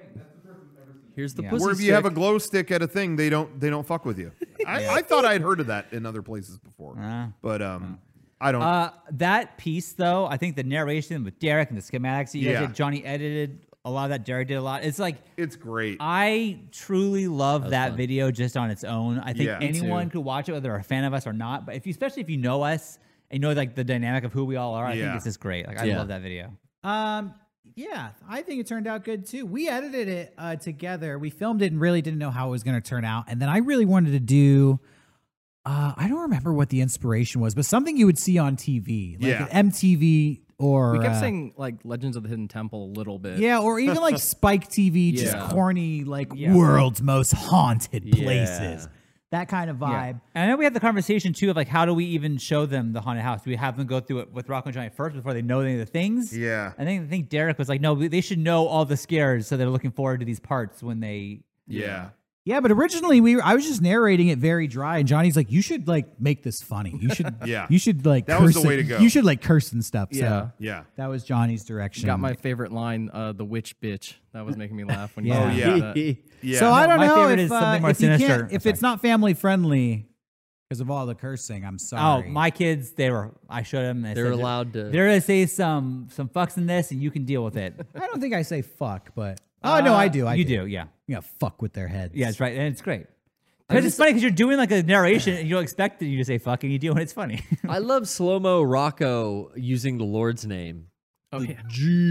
Here's the Yeah. pussy Where if you stick. have a glow stick at a thing, they don't they don't fuck with you. I, I thought I had heard of that in other places before, Uh, but um, I don't. Uh, that piece, though, I think the narration with Derek and the schematics that you Yeah. guys did, Johnny edited a lot of that. Derek did a lot. It's like it's great. I truly love that, fun. video just on its own. I think Yeah. Me anyone too. could watch it, whether they're a fan of us or not. But if you, especially if you know us and you know like the dynamic of who we all are, I Yeah. think it's just great. Like I Yeah. love that video. Um, yeah, I think it turned out good too. We edited it uh, together. We filmed it and really didn't know how it was going to turn out. And then I really wanted to do. Uh, I don't remember what the inspiration was, but something you would see on T V, like Yeah. an M T V or We kept uh, saying like Legends of the Hidden Temple a little bit. yeah, or even like Spike T V, just Yeah. corny, like Yeah. world's most haunted Yeah. places. That kind of vibe. And I know we had the conversation too of like how do we even show them the haunted house? Do we have them go through it with Rocco and Johnny first before they know any of the things? Yeah. I think I think Derek was like, no, they should know all the scares, so they're looking forward to these parts when they. yeah. Yeah, but originally we were, I was just narrating it very dry, and Johnny's like, "You should like make this funny. You should, Yeah. you should like That was curse the way it- to go. You should like curse and stuff." Yeah. So Yeah. that was Johnny's direction. Got my favorite line, uh, "the witch bitch." That was making me laugh when you Yeah. said Oh, that. yeah. Yeah. So I don't My know favorite if, is something uh, more if you sinister. can't, if Sorry. it's not family friendly because of all the cursing. I'm Oh, sorry. my kids, they were. I showed them. They They're said, allowed to- They're gonna say some some fucks in this, and you can deal with it. I don't think I say fuck, but oh no, I do. I you do. do, yeah. Yeah, fuck with their heads. Yeah, that's right, and it's great. Because it's funny because you're doing like a narration and you don't expect you to say fuck and you do and it's funny. I love slow mo Rocco using the Lord's name. Oh yeah.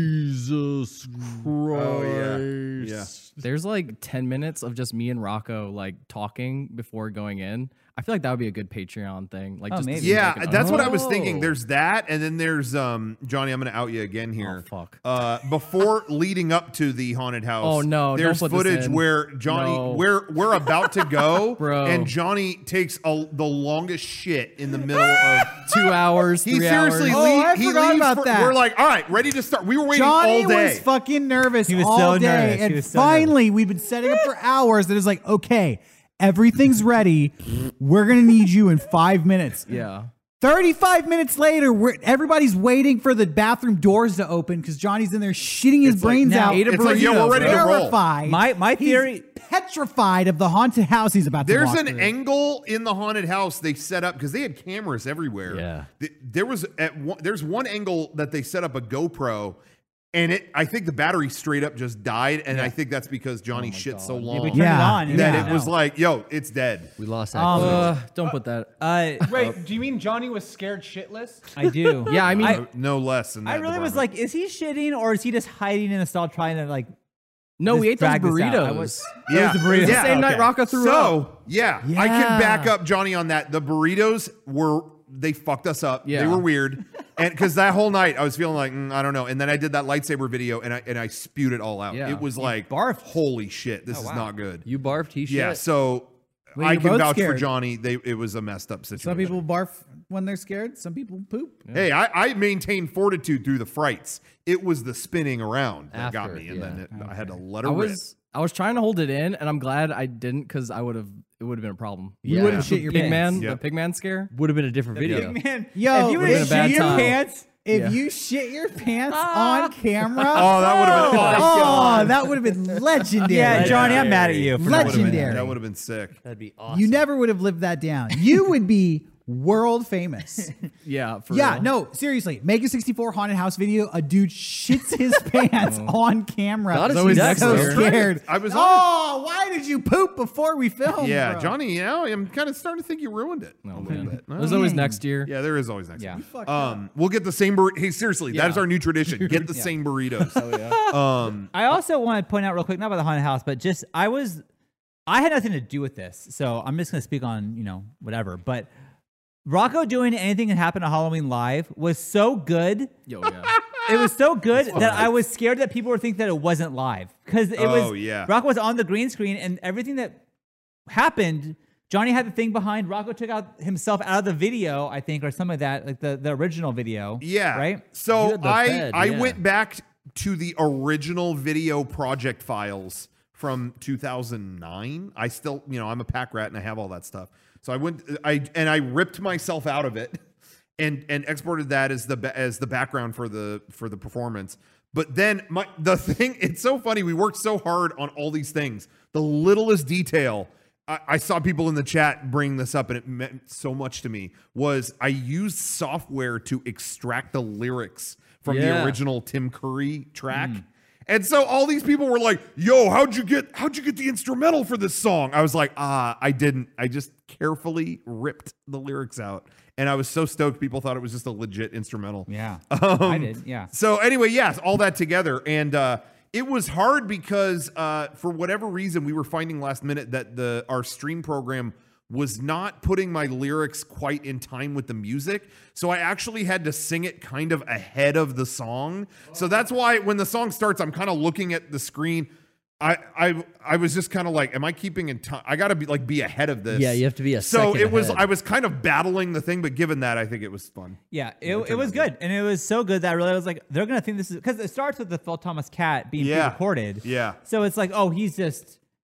Jesus Christ. Oh, yeah. Yeah. There's like ten minutes of just me and Rocco like talking before going in. I feel like that would be a good Patreon thing. Like, Oh, just to maybe. see, Yeah, like, an that's what I uncut- was thinking. Oh. There's that, and then there's um Johnny. I'm going to out you again here. Oh, fuck. Uh, before leading up to the haunted house. Oh, no, don't there's put this footage in. where Johnny, No. where we're about to go, Bro. and Johnny takes a, the longest shit in the middle of. two hours, He three seriously, hours. Oh, leave, I he forgot leaves about for- that. We're like, all right, ready to start. We were waiting Johnny all day. was fucking nervous He was all so day, nervous. He and was so finally we've been setting up for hours. And it's like, okay, everything's ready. We're gonna need you in five minutes. Yeah. thirty-five minutes later, we're, everybody's waiting for the bathroom doors to open because Johnny's in there shitting his It's like, brains now- out. Ate a It's like, yeah, we're ready to roll. Terrified. My- my He's theory- petrified of the haunted house he's about to There's walk an through. angle in the haunted house they set up because they had cameras everywhere. Yeah. Th- There was at one, there's one angle that they set up a GoPro, and it I think the battery straight up just died, and I think that's because Johnny shit so long we turned Yeah. it on. and that we it was know. like, yo, it's dead. We lost that. Um, footage. Uh, don't put that. Uh, Wait, do you mean Johnny was scared shitless? I do. Yeah, I mean, No, no less than that. I really was department. like, is he shitting or is he just hiding in a stall trying to like? no, we ate just those drag this out? I burritos. was- yeah, the burritos. yeah. Same night Okay. Rocco threw up. So yeah, I can Yeah. back up Johnny on that. The burritos were they fucked us up. They Yeah. were weird, and because that whole night I was feeling like mm, I don't know. And then I did that lightsaber video, and I and I spewed it all out. Yeah. It was like barfed. holy shit, this Oh, is wow. not good. You barfed, he shit. Yeah, so Well, I you're can both vouch for scared. Johnny. They it was a messed up situation. Some people barf when they're scared. Some people poop. Hey, I, I maintained fortitude through the frights. It was the spinning around that got After, me, and yeah. then it, I had to let her I rip. was I was trying to hold it in, and I'm glad I didn't because I would have it would have been a problem. You The- would've the shit your pig pants. man, Yep. the pig man scare. Would have been a different video. Man, Yo, if you would it's have been a bad shit your time. pants, If Yeah. you shit your pants on camera, Oh, that would have been awesome. oh, that would have been legendary. yeah, Johnny, I'm mad at you. For That not would've been- Legendary. That would have been sick. That'd be awesome. You never would have lived that down. You would be world famous. Yeah, for Yeah, real. no, seriously. Make a sixty-four haunted house video. A dude shits his pants on camera. Gotta see He's that so there. scared. I was Oh, why did you poop before we filmed? Yeah, bro? Johnny. You know, I'm kind of starting to think you ruined it a Oh, little man. bit. There's always Dang. next year. Yeah, there is always next. Yeah. time. fucked Um, we'll get the same burrito. Hey, seriously, that is Yeah. our new tradition. Get the same burritos. Oh, Um, I also want to point out real quick, not about the haunted house, but just I was, I had nothing to do with this, so I'm just gonna speak on you know whatever. But Rocco doing anything that happened at Halloween Live was so good. Yo, yeah. It was so good that I was scared that people would think that it wasn't live because it Oh, was. yeah. Rocco was on the green screen and everything that happened. Johnny had the thing behind. Rocco took out himself out of the video, I think, or some of that, like the, the original video. yeah. Right. You So had the I bed, I yeah. went back to the original video project files from two thousand nine. I still, you know, I'm a pack rat and I have all that stuff. So I went, I and I ripped myself out of it, and and exported that as the ba- as the background for the for the performance. But then my the thing, it's so funny. We worked so hard on all these things. The littlest detail. I, I saw people in the chat bring this up, and it meant so much to me. Was I used software to extract the lyrics from the Yeah. original Tim Curry track? And so all these people were like, "Yo, how'd you get how'd you get the instrumental for this song?" I was like, "Ah, I didn't. I just carefully ripped the lyrics out." And I was so stoked people thought it was just a legit instrumental. Yeah. Um, I did. Yeah. So anyway, yes, all that together. And uh it was hard because uh for whatever reason we were finding last minute that the our stream program was not putting my lyrics quite in time with the music. So I actually had to sing it kind of ahead of the song. So that's why when the song starts, I'm kind of looking at the screen. I I I was just kind of like, am I keeping in time? I got to be like be ahead of this. Yeah, you have to be a So second it was ahead. I was kind of battling the thing, but given that, I think it was fun. Yeah, it, it was good. And it was so good that I really was like, they're going to think this is, because it starts with the Phil Thomas cat being Yeah. pre-recorded. Yeah. So it's like, oh, he's just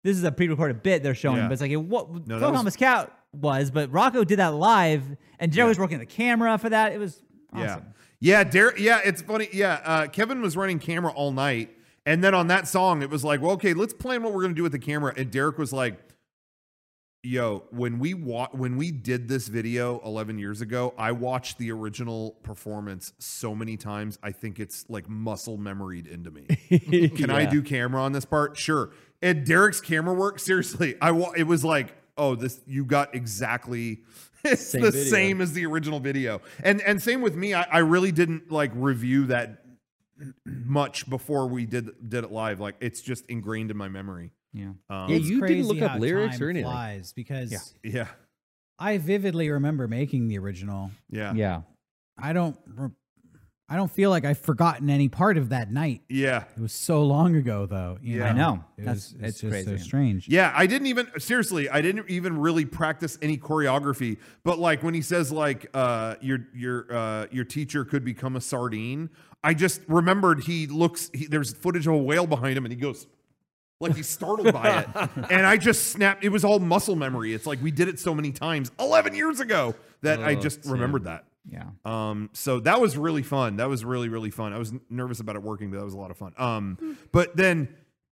this is a pre-recorded bit they're showing, Yeah. but it's like what No, that Phil was- Thomas Cat was, but Rocco did that live, and Jerry was working the camera for that. It was awesome. Yeah. Yeah, Derek, yeah, it's funny. Yeah, uh, Kevin was running camera all night. And then on that song, it was like, well, okay, let's plan what we're going to do with the camera. And Derek was like, yo, when we wa- when we did this video eleven years ago, I watched the original performance so many times. I think it's like muscle memoried into me. Can I Yeah. do camera on this part? Sure. And Derek's camera work, seriously, I wa- it was like, oh, this you got exactly it's Same the video. same as the original video. And and same with me. I, I really didn't like review that much before we did did it live. Like it's just ingrained in my memory. Yeah. Um, Yeah, It's you didn't look crazy up how lyrics time or anything. Flies because Yeah. yeah. I vividly remember making the original. Yeah. Yeah. I don't. re- I don't feel like I've forgotten any part of that night. Yeah. It was so long ago, though. you Yeah. I know. It That's- was, it's just so crazy. strange. Yeah, I didn't even seriously, I didn't even really practice any choreography. But like when he says like uh your your uh your teacher could become a sardine, I just remembered he looks he, there's footage of a whale behind him and he goes like he's startled by it. And I just snapped. It was all muscle memory. It's like we did it so many times eleven years ago that I Oh, just damn. remembered that. Yeah. Um, so that was really fun. That was really, really fun. I was n- nervous about it working, but that was a lot of fun. Um, but then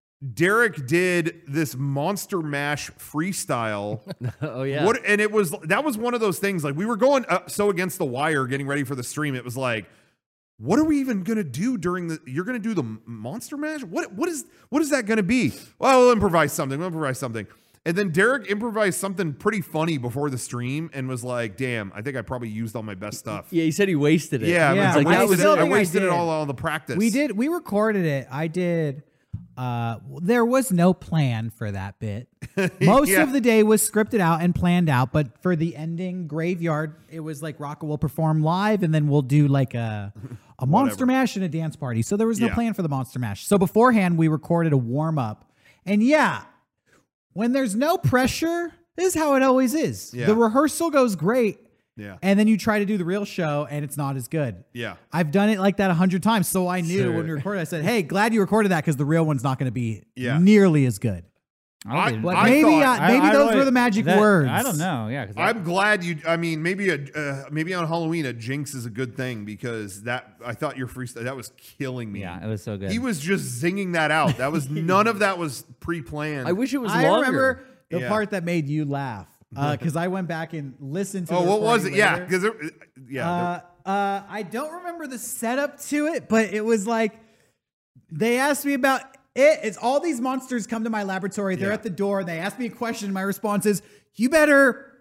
Derek did this Monster Mash freestyle. Oh yeah. What, and it was, that was one of those things, like we were going uh, so against the wire, getting ready for the stream. It was like, what are we even going to do during the, you're going to do the M- Monster Mash? What, what is, what is that going to be? Well, we'll improvise something. We'll improvise something. And then Derek improvised something pretty funny before the stream and was like, damn, I think I probably used all my best stuff. Yeah, he said he wasted it. Yeah, Yeah, I, I wasted, still it, I think I wasted it did. all on the practice. We did. We recorded it. I did. Uh, there was no plan for that bit. Most Yeah. of the day was scripted out and planned out, but for the ending graveyard, it was like Rocco will perform live, and then we'll do like a a monster mash and a dance party. So there was no Yeah. plan for the monster mash. So beforehand, we recorded a warm up, and yeah, when there's no pressure, this is how it always is. Yeah. The rehearsal goes great. Yeah. And then you try to do the real show and it's not as good. Yeah. I've done it like that a hundred times. So I knew Sure. when we recorded, I said, hey, glad you recorded that because the real one's not going to be Yeah. nearly as good. I, But I maybe thought, uh, maybe I those really- were the magic that- words. I don't know. Yeah. 'cause I- I'm glad you. I mean, maybe a uh, maybe on Halloween a jinx is a good thing because that I thought your freestyle that was killing me. yeah, it was so good. He was just zinging that out. That was none of that was pre-planned. I wish it was I longer. remember the Yeah. part that made you laugh because I went back and listened to Oh, the what was it? recording Yeah, later. because yeah. Uh, uh, I don't remember the setup to it, but it was like they asked me about it. It's all these monsters come to my laboratory. They're Yeah. at the door. They ask me a question. My response is, "You better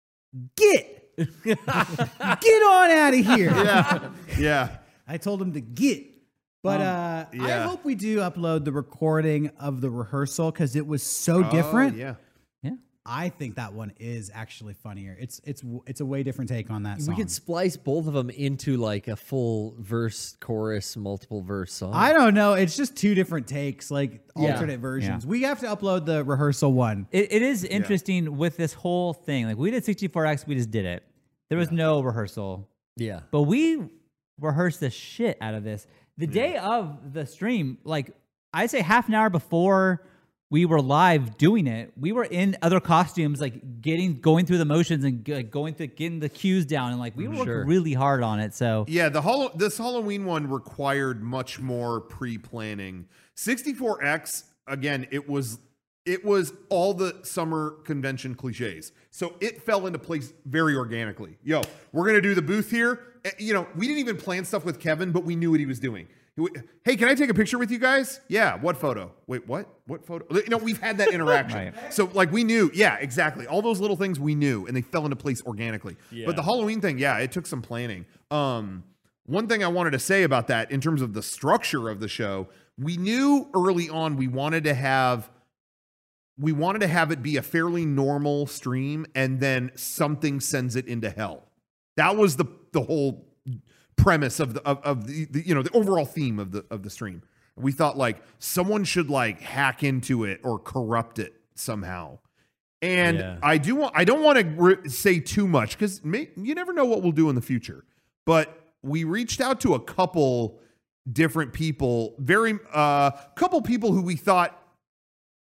get get on out of here." yeah, yeah. I told him to get. But uh, I yeah. hope we do upload the recording of the rehearsal because it was so different. Oh, yeah. yeah. I think that one is actually funnier. It's it's it's a way different take on that song. We could splice both of them into like a full verse, chorus, multiple verse song. I don't know. It's just two different takes, like Yeah. alternate versions. Yeah. We have to upload the rehearsal one. It, it is interesting with this whole thing. Like we did sixty-four X, we just did it. There was no rehearsal, yeah. but we rehearsed the shit out of this. The day of the stream, like I'd say half an hour before we were live doing it, we were in other costumes, like getting going through the motions and like, going through getting the cues down, and like we worked Sure. really hard on it. So Yeah, the Hall- this Halloween one required much more pre-planning. sixty-four X again, it was it was all the summer convention cliches. So it fell into place very organically. Yo, we're going to do the booth here. Eh, You know, we didn't even plan stuff with Kevin, but we knew what he was doing. He w- Hey, can I take a picture with you guys? Yeah, what photo? Wait, what? What photo? You know, we've had that interaction. Right. So like we knew, yeah, exactly. All those little things we knew and they fell into place organically. But the Halloween thing, yeah, it took some planning. Um, one thing I wanted to say about that in terms of the structure of the show, we knew early on we wanted to have we wanted to have it be a fairly normal stream and then something sends it into hell. That was the the whole premise of the of, of the, the you know the overall theme of the of the stream. We thought like someone should like hack into it or corrupt it somehow. And Yeah. I do want I don't want to re- say too much because you never know what we'll do in the future. But we reached out to a couple different people, very uh couple people who we thought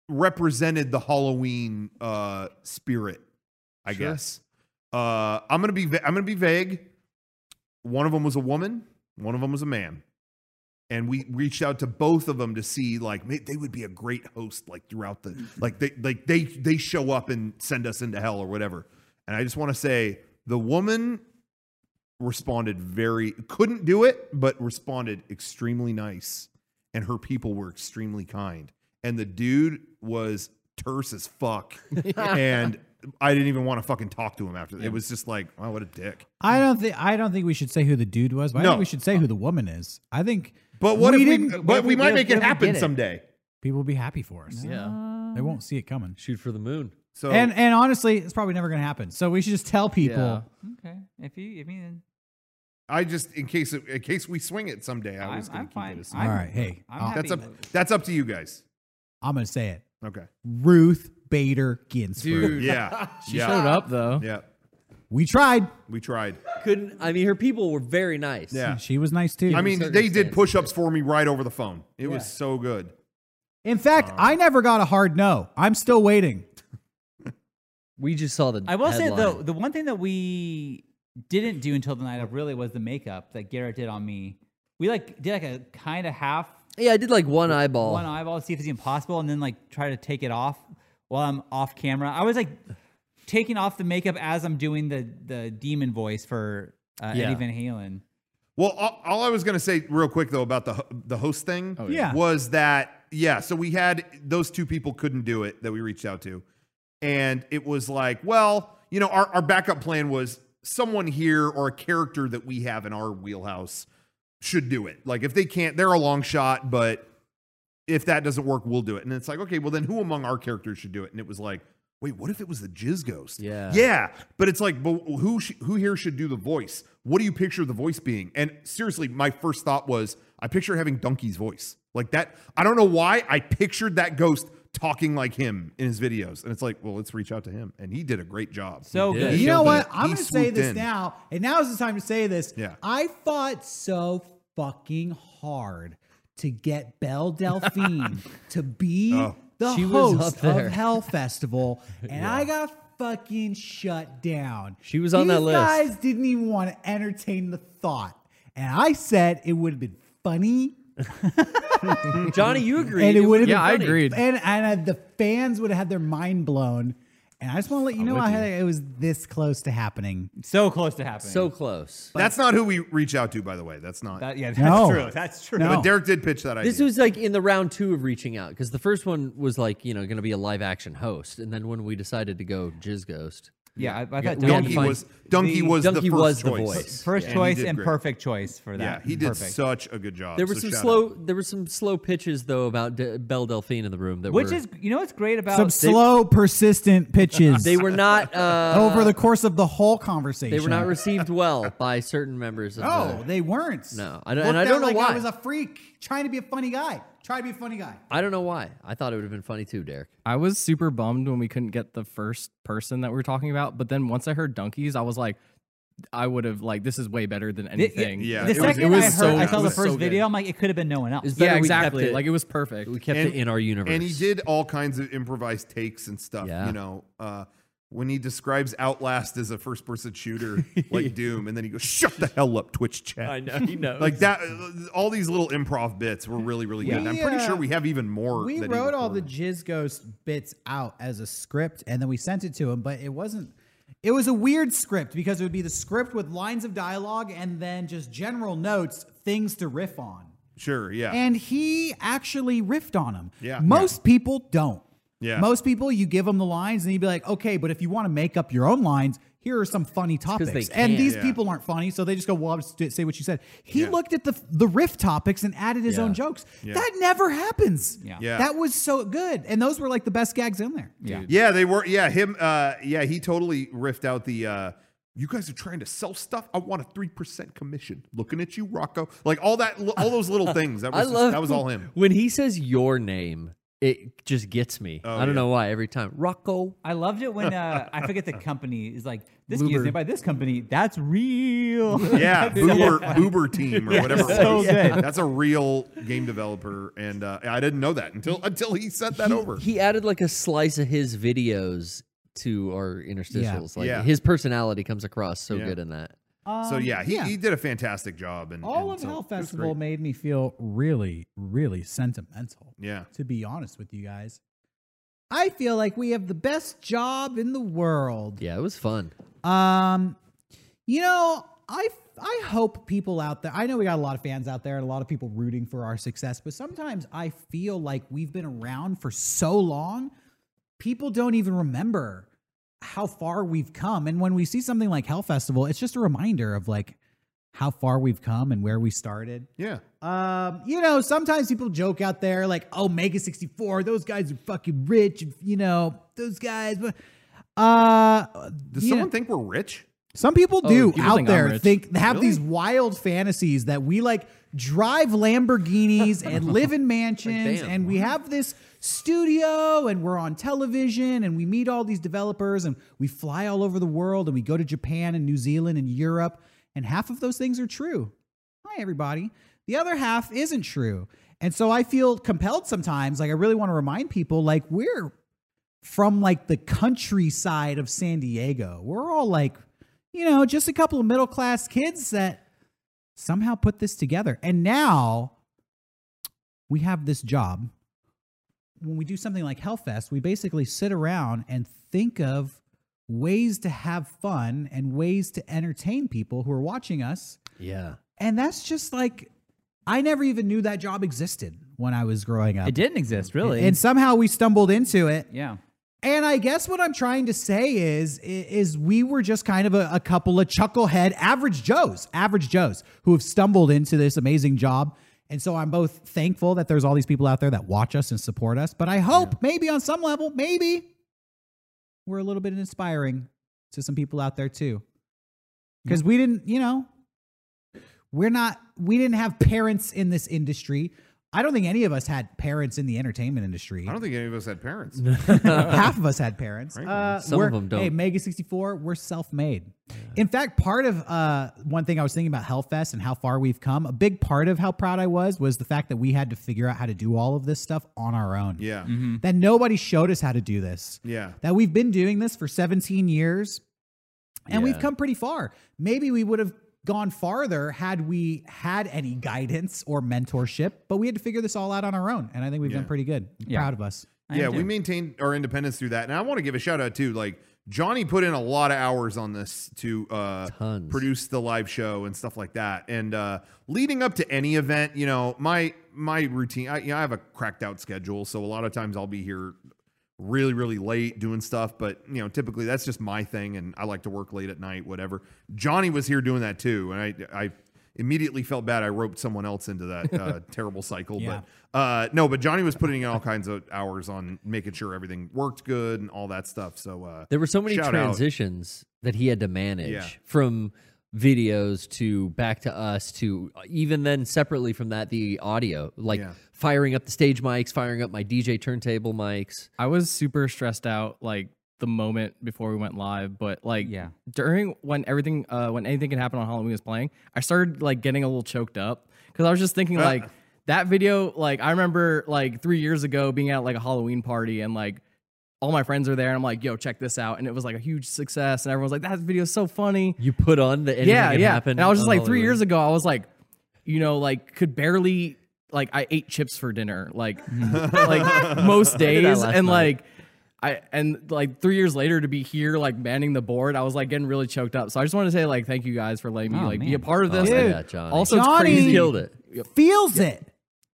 represented the Halloween uh, spirit, I Sure. guess. Uh, I'm gonna be va- I'm gonna be vague. One of them was a woman. One of them was a man. And we reached out to both of them to see, like, may- they would be a great host, like throughout the, like they, like they, they show up and send us into hell or whatever. And I just want to say, the woman responded very, couldn't do it, but responded extremely nice, and her people were extremely kind. And the dude was terse as fuck, and I didn't even want to fucking talk to him after. It was just like, wow, what a dick. I don't think I don't think we should say who the dude was, but I No. think we should say who the woman is. I think But what we if we? didn't- But we might what make if it we happen did it? someday. people will be happy for us. Yeah. They won't see it coming. Shoot for the moon. So And and honestly, it's probably never going to happen. So we should just tell people. Yeah. Okay. If you, if you, I just, in case in case we swing it someday, I I'm, was going I'm to keep fine. it as I'm, All right, hey, I'm I'll- happy. That's up. That's up to you guys. I'm going to say it. Okay. Ruth Bader Ginsburg. Dude. Yeah. She yeah. showed up though. Yeah. We tried. We tried. Couldn't I mean her people were very nice. Yeah. She was nice too. I mean, they did circumstances, push-ups for me right over the phone. It was Yeah. so good. in fact, I never got a hard no. I'm still waiting. We just saw the I will say headline. though, the one thing that we didn't do until the night of really was the makeup that Garrett did on me. We like did like a kind of half Yeah, I did like one eyeball. one eyeball to see if it's even possible, and then like try to take it off while I'm off camera. I was like taking off the makeup as I'm doing the the demon voice for uh, Yeah. Eddie Van Halen. Well, all, all I was going to say real quick though about the ho- the host thing yeah. was that yeah, so we had those two people couldn't do it that we reached out to. And it was like, well, you know, our, our backup plan was someone here or a character that we have in our wheelhouse should do it. Like if they can't, they're a long shot, but if that doesn't work, we'll do it. And it's like, okay, well then who among our characters should do it? And it was like, wait, what if it was the Jizz Ghost? Yeah. Yeah. But it's like, but who sh- who here should do the voice? What do you picture the voice being? And seriously, my first thought was I picture having Donkey's voice. Like that. I don't know why I pictured that ghost talking like him in his videos. And it's like, well, let's reach out to him. And he did a great job. So He good. did. You know killed what? it. I'm He going to say swooped this in. now, and now is the time to say this. Yeah. I fought so fucking hard to get Belle Delphine to be Oh. the She was host up there. of Hell Festival, and I got fucking shut down. She was on These that list. guys didn't even want to entertain the thought, and I said it would have been funny. Johnny, you agreed. And it would have Yeah, been I funny. agreed. And and uh, the fans would have had their mind blown. And I just want to let you know with I you. had, it was this close to happening. So close to happening. so close. That's not who we reach out to, by the way. That's not. that, yeah, that's No. true. That's true. No. But Derek did pitch that idea. This was like in the round two of reaching out because the first one was like, you know, going to be a live action host. And then when we decided to go Jizz Ghost, Yeah, I, I thought we had to Donkey find- was Donkey the- was Donkey the first was the choice. voice. first Yeah, choice he did and great. perfect choice for that. Yeah, he did Perfect. such a good job. there were So some shout slow, out. there were some slow pitches though about De- Belle Delphine in the room that Which were, is, you know, what's great about Some slow, persistent pitches they were not uh, over the course of the whole conversation. they were not received well by certain members of No, the. they weren't. No, I don't- Looked and I at don't know like why. I was a freak trying to be a funny guy. Try to be a funny guy. I don't know why. I thought it would have been funny too, Derek. I was super bummed when we couldn't get the first person that we were talking about, but then once I heard donkeys, I was like, I would have like this is way better than The- anything. Yeah, The it was- second it was I heard, so- I it saw the was first so good. video, I'm like, it could have been no one else. It's Yeah, better we kept exactly. it- Like it was perfect. We kept And- it in our universe. And he did all kinds of improvised takes and stuff. Yeah. You know, uh, when he describes Outlast as a first person shooter like Doom, and then he goes, shut the hell up, Twitch chat. I know he knows. Like that, uh, all these little improv bits were really, really good. And I'm pretty We, uh, sure we have even more. We that he wrote all the recorded. Jizz Ghost bits out as a script, and then we sent it to him, but it wasn't. It was a weird script because it would be the script with lines of dialogue and then just general notes, things to riff on. Sure, yeah. And he actually riffed on them. Yeah. Most people don't. Yeah. Most people, you give them the lines and you'd be like, okay, but if you want to make up your own lines, here are some funny 'cause they topics. And can. these Yeah. people aren't funny, so they just go, well, I'll just do- say what you said. He Yeah. looked at the the riff topics and added his Yeah. own jokes. Yeah. That never happens. Yeah. Yeah. That was so good. And those were like the best gags in there. Yeah. Yeah, they were. Yeah, him. Uh, yeah, he totally riffed out the. Uh, you guys are trying to sell stuff. I want a three percent commission. Looking at you, Rocco. Like all that, all those little things. That I was just- love that was all him. when he says your name. it just gets me. Oh, I don't yeah. know why every time. Rocco. I loved it when uh, I forget the company is like this Boober. game's made by this company. That's real. Yeah, Boober, Boober Team or whatever. it so was. good. That's a real game developer, and uh, I didn't know that until until he sent that over. He added like a slice of his videos to our interstitials. Like Yeah. his personality comes across so Yeah. good in that. So Um, yeah, he, he did a fantastic job. And All and of so Hell it was Festival great. made me feel really, really sentimental. Yeah, To be honest with you guys, I feel like we have the best job in the world. Yeah, it was fun. Um, you know, I I hope people out there. I know we got a lot of fans out there and a lot of people rooting for our success, but sometimes I feel like we've been around for so long, people don't even remember how far we've come. And when we see something like Hell Festival, it's just a reminder of like how far we've come and where we started. yeah. Um, you know, sometimes people joke out there like, "Oh, Mega sixty-four, those guys are fucking rich." You know, those guys. But uh, Does you someone know, think we're rich? some people Oh, do people out think I'm there rich. think have Really? these wild fantasies that we like drive Lamborghinis and live in mansions damn. and we have this studio and we're on television and we meet all these developers and we fly all over the world and we go to Japan and New Zealand and Europe, and half of those things are true. Hi everybody. The other half isn't true. And so I feel compelled sometimes, like I really want to remind people, like we're from like the countryside of San Diego. We're all like, you know, just a couple of middle class kids that somehow put this together. And now we have this job. When we do something like Hellfest, we basically sit around and think of ways to have fun and ways to entertain people who are watching us. Yeah. And that's just like, I never even knew that job existed when I was growing up. It didn't exist, really. And somehow we stumbled into it. yeah. And I guess what I'm trying to say is, is we were just kind of a, a couple of chucklehead average Joes, average Joes who have stumbled into this amazing job. And so I'm both thankful that there's all these people out there that watch us and support us. But I hope maybe on some level, maybe we're a little bit inspiring to some people out there too. Because we didn't, you know, we're not, we didn't have parents in this industry. I don't think any of us had parents in the entertainment industry. I don't think any of us had parents. Half of us had parents. Right. Uh, Some we're- of 'em don't. Hey, Mega sixty-four, we're self-made. In fact, part of uh, one thing I was thinking about Hellfest and how far we've come, a big part of how proud I was was the fact that we had to figure out how to do all of this stuff on our own. Yeah, That nobody showed us how to do this. yeah. That we've been doing this for seventeen years and we've Yeah. come pretty far. Maybe we would have gone farther had we had any guidance or mentorship, but we had to figure this all out on our own. And I think we've Yeah. done pretty good. I'm Yeah. proud of us. I Yeah, am we too. maintained our independence through that. And I want to give a shout out too. Like Johnny put in a lot of hours on this to uh, Tons. produce the live show and stuff like that. And uh, leading up to any event, you know, my my routine, I, you know, I have a cracked out schedule, so a lot of times I'll be here really, really late doing stuff. But you know, typically that's just my thing, and I like to work late at night, whatever. Johnny was here doing that too, and I I immediately felt bad. I roped someone else into that uh, terrible cycle. Yeah. But uh, no, but Johnny was putting in all kinds of hours on making sure everything worked good and all that stuff. So uh, There were so many shout out. transitions that he had to manage Yeah. from videos to back to us to even then separately from that, the audio, like Yeah. firing up the stage mics, firing up my D J turntable mics. I was super stressed out like the moment before we went live, but like Yeah. during when everything uh when anything can happen on Halloween was playing, I started like getting a little choked up because I was just thinking like that video, like I remember like three years ago being at like a Halloween party and like all my friends are there and I'm like, yo, check this out. And it was like a huge success and everyone's like, that video is so funny. You put on the anything Yeah, can yeah. happen. And I was just on like three Hollywood. years ago, I was like, you know, like could barely like I ate chips for dinner, like like most did that days, last and night. like I and like three years later to be here like manning the board, I was like getting really choked up. So I just want to say like thank you guys for letting me Oh, like be man. a part of Oh, this. Dude. And yeah, Johnny. also, Johnny. it's crazy. Killed it. Feels it.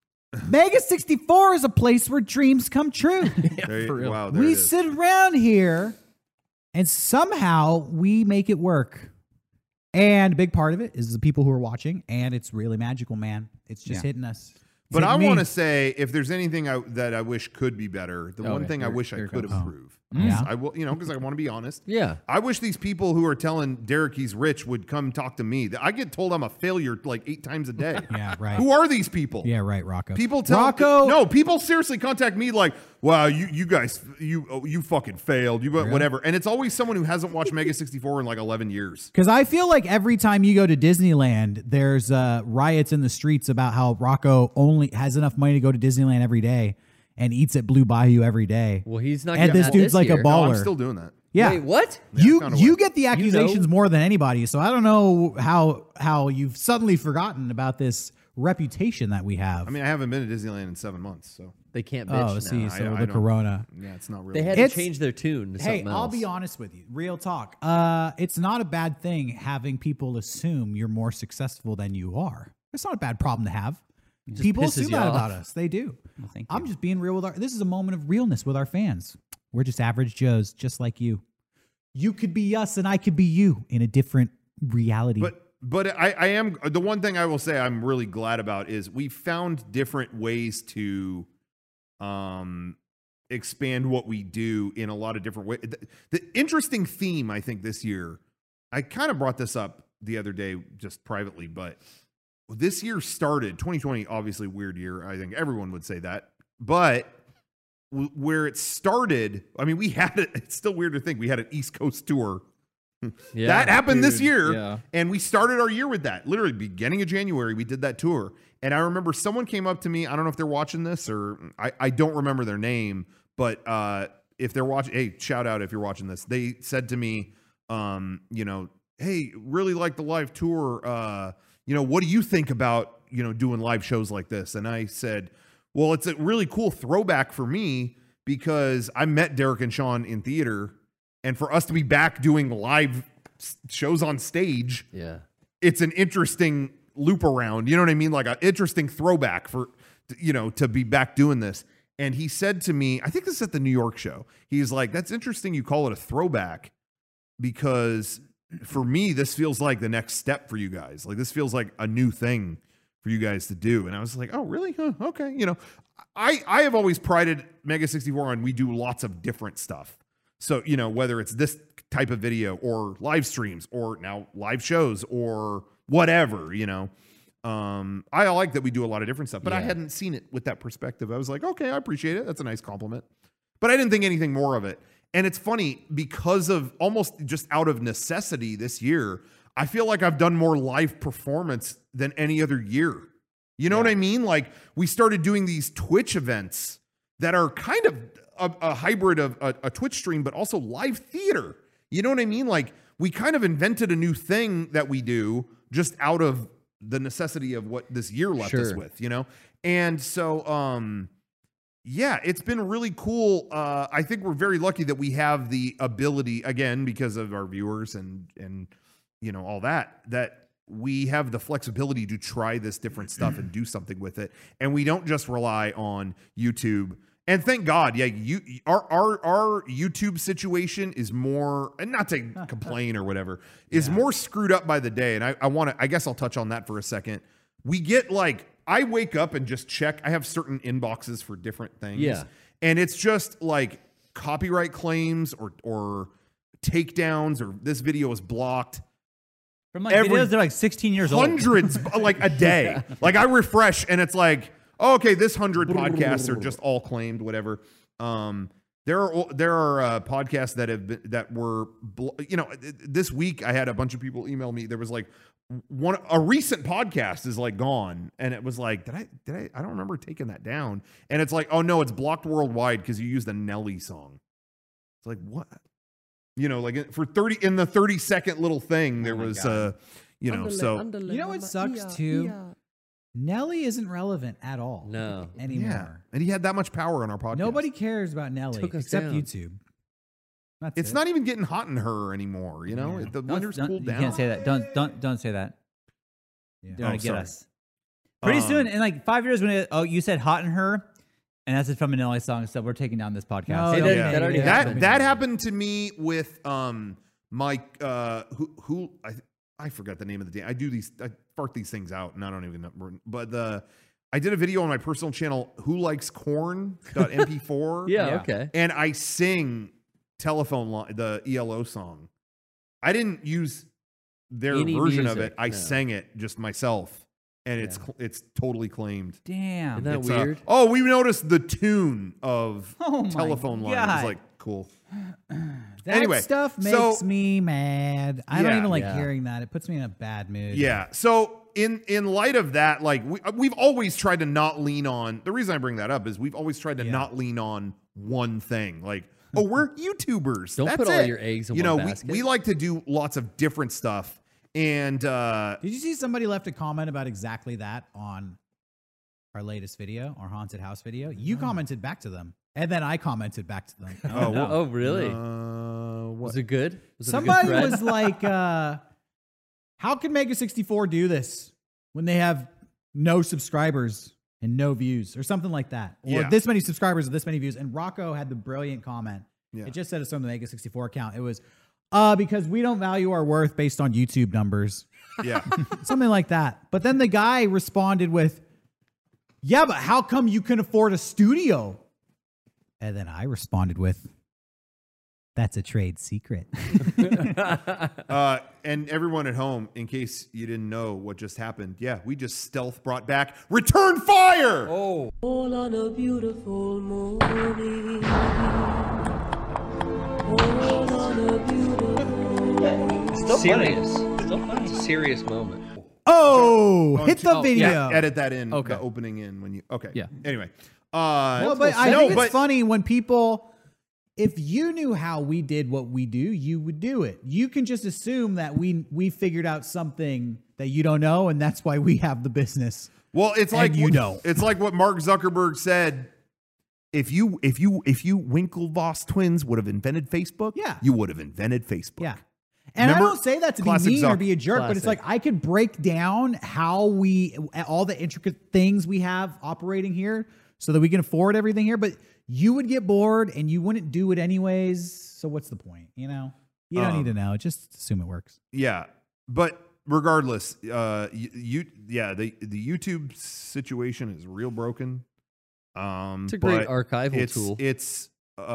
Mega sixty-four is a place where dreams come true. there you- for real. wow, there We it is. sit around here and somehow we make it work. And a big part of it is the people who are watching, and it's really magical, man. It's just Yeah. hitting us. It's But I hitting me. want to say, if there's anything I, that I wish could be better, the Oh, one yeah, thing I here- wish I here it could comes. improve Yeah. I will, you know, because I want to be honest. Yeah. I wish these people who are telling Derek he's rich would come talk to me. I get told I'm a failure like eight times a day. Yeah, right. Who are these people? Yeah, right, Rocco. People tell Rocco. no. People seriously contact me like, "Wow, you you guys, you oh, you fucking failed, you Really? whatever." And it's always someone who hasn't watched Mega sixty-four in like eleven years. Because I feel like every time you go to Disneyland, there's uh, riots in the streets about how Rocco only has enough money to go to Disneyland every day and eats at Blue Bayou every day. Well, he's not. And getting this that dude's like a year. ball- No, I'm Baller. still doing that. Yeah. Wait, what? You found a you way. get the accusations know? more than anybody, so I don't know how how you've suddenly forgotten about this reputation that we have. I mean, I haven't been to Disneyland in seven months, so They can't bitch oh, now. see, I- so I the don't- Corona. yeah, it's not They really. had It's- to change their tune to Hey, something I'll else. be honest with you. Real talk. Uh, it's not a bad thing having people assume you're more successful than you are. It's not a bad problem to have. just People pisses assume you that off. about us. They do. Well, thank I'm you. just being real with our. This is a moment of realness with our fans. We're just average Joes, just like you. You could be us, and I could be you in a different reality. But but I, I am the one thing I will say I'm really glad about is we found different ways to um expand what we do in a lot of different ways. The, the interesting theme I think this year, I kind of brought this up the other day just privately, but this year started twenty twenty, obviously weird year. I think everyone would say that, but w- where it started, I mean, we had it. It's still weird to think we had an East Coast tour. Yeah. that happened this dude, year, yeah. and we started our year with that. Literally, beginning of January, we did that tour. And I remember someone came up to me. I don't know if they're watching this or I, I don't remember their name, but uh, if they're watching, hey, shout out if you're watching this. They said to me, um, you know, hey, really like the live tour. Uh, you know, what do you think about, you know, doing live shows like this? And I said, well, it's a really cool throwback for me because I met Derek and Sean in theater. And for us to be back doing live s- shows on stage, Yeah. it's an interesting loop around. You know what I mean? Like an interesting throwback for, you know, to be back doing this. And he said to me, I think this is at the New York show. He's like, that's interesting you call it a throwback because for me, this feels like the next step for you guys. Like this feels like a new thing for you guys to do. And I was like, oh, really? Huh, okay. You know, I, I have always prided Mega sixty-four on we do lots of different stuff. So, you know, whether it's this type of video or live streams or now live shows or whatever, you know, um, I like that we do a lot of different stuff, but I Yeah. hadn't seen it with that perspective. I was like, okay, I appreciate it. That's a nice compliment, but I didn't think anything more of it. And it's funny because of almost just out of necessity this year, I feel like I've done more live performance than any other year. You know what I mean? Like we started doing these Twitch events that are kind of a, a hybrid of a, a Twitch stream, but also live theater. You know what I mean? Like we kind of invented a new thing that we do just out of the necessity of what this year left us Sure. with, you know? And so, um, yeah, it's been really cool. Uh, I think we're very lucky that we have the ability, again, because of our viewers and, and, you know, all that, that we have the flexibility to try this different stuff and do something with it. And we don't just rely on YouTube. And thank God, yeah, you our our our YouTube situation is more, and not to complain or whatever, is more screwed up by the day. And I, I want to, I guess I'll touch on that for a second. We get like, I wake up and just check. I have certain inboxes for different things. Yeah. And it's just like copyright claims or or takedowns or this video is blocked. From like Every- videos that are like sixteen years old. Hundreds, like a day. Like I refresh and it's like, oh, okay, this hundred podcasts are just all claimed, whatever. Um, there are there are uh, podcasts that have been that were, bl- you know, this week I had a bunch of people email me. There was like one a recent podcast is like gone, and it was like, did I did I I don't remember taking that down. And it's like, oh no, it's blocked worldwide because you used a Nelly song. It's like what? You know, like for thirty in the thirty second little thing, there my was, God. uh, you know, so You know what sucks too? Nelly isn't relevant at all. No. Anymore. yeah. And he had that much power on our podcast. Nobody cares about Nelly Took us except down. YouTube. That's It's it. not even getting hot in her anymore. You know, Yeah. the Don't- winter's don't- cooled you down. can't say that. Don't don't don't say that. Yeah. They're gonna Oh, get sorry. us. Pretty Um, soon, in like five years, when it, oh, you said "hot in her," and that's from a Nelly song, so we're taking down this podcast. No, Hey, don't that- make that already it. That happened. that happened to me with um my uh who who I I forgot the name of the day. I do these I fart these things out and I don't even know. But the I did a video on my personal channel, who likes corn dot M P four. Yeah, Yeah. okay. And I sing telephone line, the E L O song. I didn't use their Any version of music, it. I no. sang it just myself, and it's Yeah. cl- it's totally claimed. Damn. Isn't that It's, uh, weird? oh, we noticed the tune of Oh my telephone line. It God. was like cool. That Anyway, stuff so- makes me mad. I don't Yeah. even like Yeah. hearing that. It puts me in a bad mood. Yeah. So in in light of that, like we we've always tried to not lean on. The reason I bring that up is we've always tried to Yeah. not lean on one thing. Like, oh, we're YouTubers. Don't That's put all it. your eggs in you one know, basket. We, we like to do lots of different stuff. And uh Did you see somebody left a comment about exactly that on our latest video, our haunted house video? You commented back to them, and then I commented back to them. oh, what- Oh, really? Uh, what? Was it good? Was it a good Somebody thread? was like, uh, "How can Mega sixty-four do this when they have no subscribers and no views, or something like that, or Yeah. this many subscribers or this many views?" And Rocco had the brilliant comment. Yeah. It just said it's from the Mega sixty-four account. It was, "Uh, because we don't value our worth based on YouTube numbers." Yeah. Something like that. But then the guy responded with, "Yeah, but how come you can afford a studio?" And then I responded with, "That's a trade secret." Uh, and everyone at home, in case you didn't know what just happened, yeah, we just stealth brought back Return Fire. Oh, All on a beautiful morning. All on a beautiful still Serious. Still funny. It's a serious moment. Oh, hit the Oh, video. yeah, edit that in. Okay. The opening in when you. Okay. Yeah. Anyway. Uh, No, but I no, think it's but- funny when people, if you knew how we did what we do, you would do it. You can just assume that we we figured out something that you don't know, and that's why we have the business. Well, it's And like you what- know. It's like what Mark Zuckerberg said. If you if you if you Winklevoss twins would have invented Facebook, Yeah. you would have invented Facebook. Yeah. And Remember? I don't say that to be Classic mean or Zuck. be a jerk, but it's like Classic. I could break down how we, all the intricate things we have operating here so that we can afford everything here, but you would get bored and you wouldn't do it anyways. So what's the point? You know, you don't Um, need to know. Just assume it works. Yeah, but regardless, uh, you, you yeah, the the YouTube situation is real broken. Um, It's a great but archival it's, tool. It's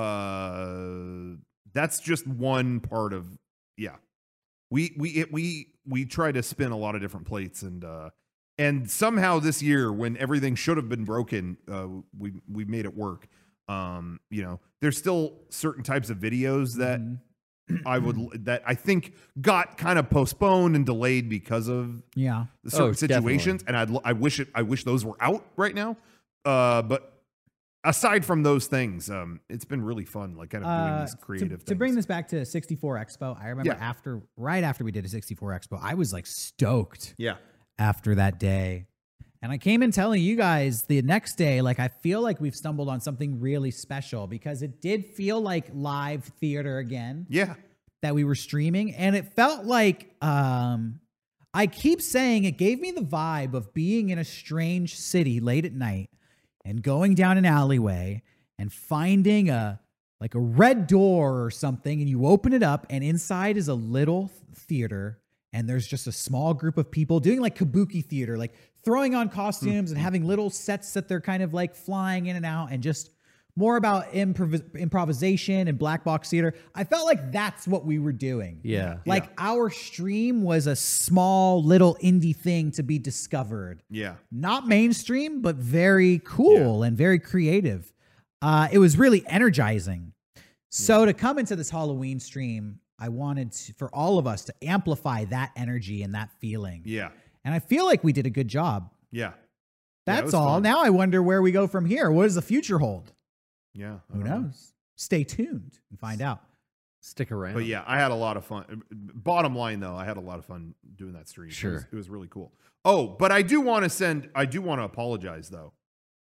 uh, that's just one part of yeah. We we it, we we try to spin a lot of different plates and uh and somehow this year when everything should have been broken, uh, we we made it work. Um, you know, there's still certain types of videos that. I would that I think got kind of postponed and delayed because of Yeah. the certain Oh, situations, and I'd lo- I wish it I wish those were out right now. Uh, but aside from those things, um, it's been really fun, like kind of doing Uh, these to, creative. to bring things. this back to sixty-four Expo, I remember Yeah. after, right after we did a sixty-four Expo, I was like stoked yeah, after that day. And I came in telling you guys the next day, like, I feel like we've stumbled on something really special because it did feel like live theater again yeah, that we were streaming. And it felt like, um, I keep saying it gave me the vibe of being in a strange city late at night and going down an alleyway and finding a, like a red door or something. And you open it up and inside is a little theater. And there's just a small group of people doing like kabuki theater, like throwing on costumes and having little sets that they're kind of like flying in and out and just more about improv- improvisation and black box theater. I felt like that's what we were doing. Yeah. Like our stream was a small little indie thing to be discovered. yeah, Not mainstream, but very cool and very creative. Uh, it was really energizing. So to come into this Halloween stream, I wanted to, for all of us to amplify that energy and that feeling. yeah, And I feel like we did a good job. yeah. Yeah, it That's was all. fun. Now I wonder where we go from here. What does the future hold? Yeah, I Who don't know. knows? Stay tuned and find out. Stick around. But yeah, I had a lot of fun. Bottom line, though, I had a lot of fun doing that stream. It was, Sure. it was really cool. Oh, but I do want to send. I do want to apologize, though.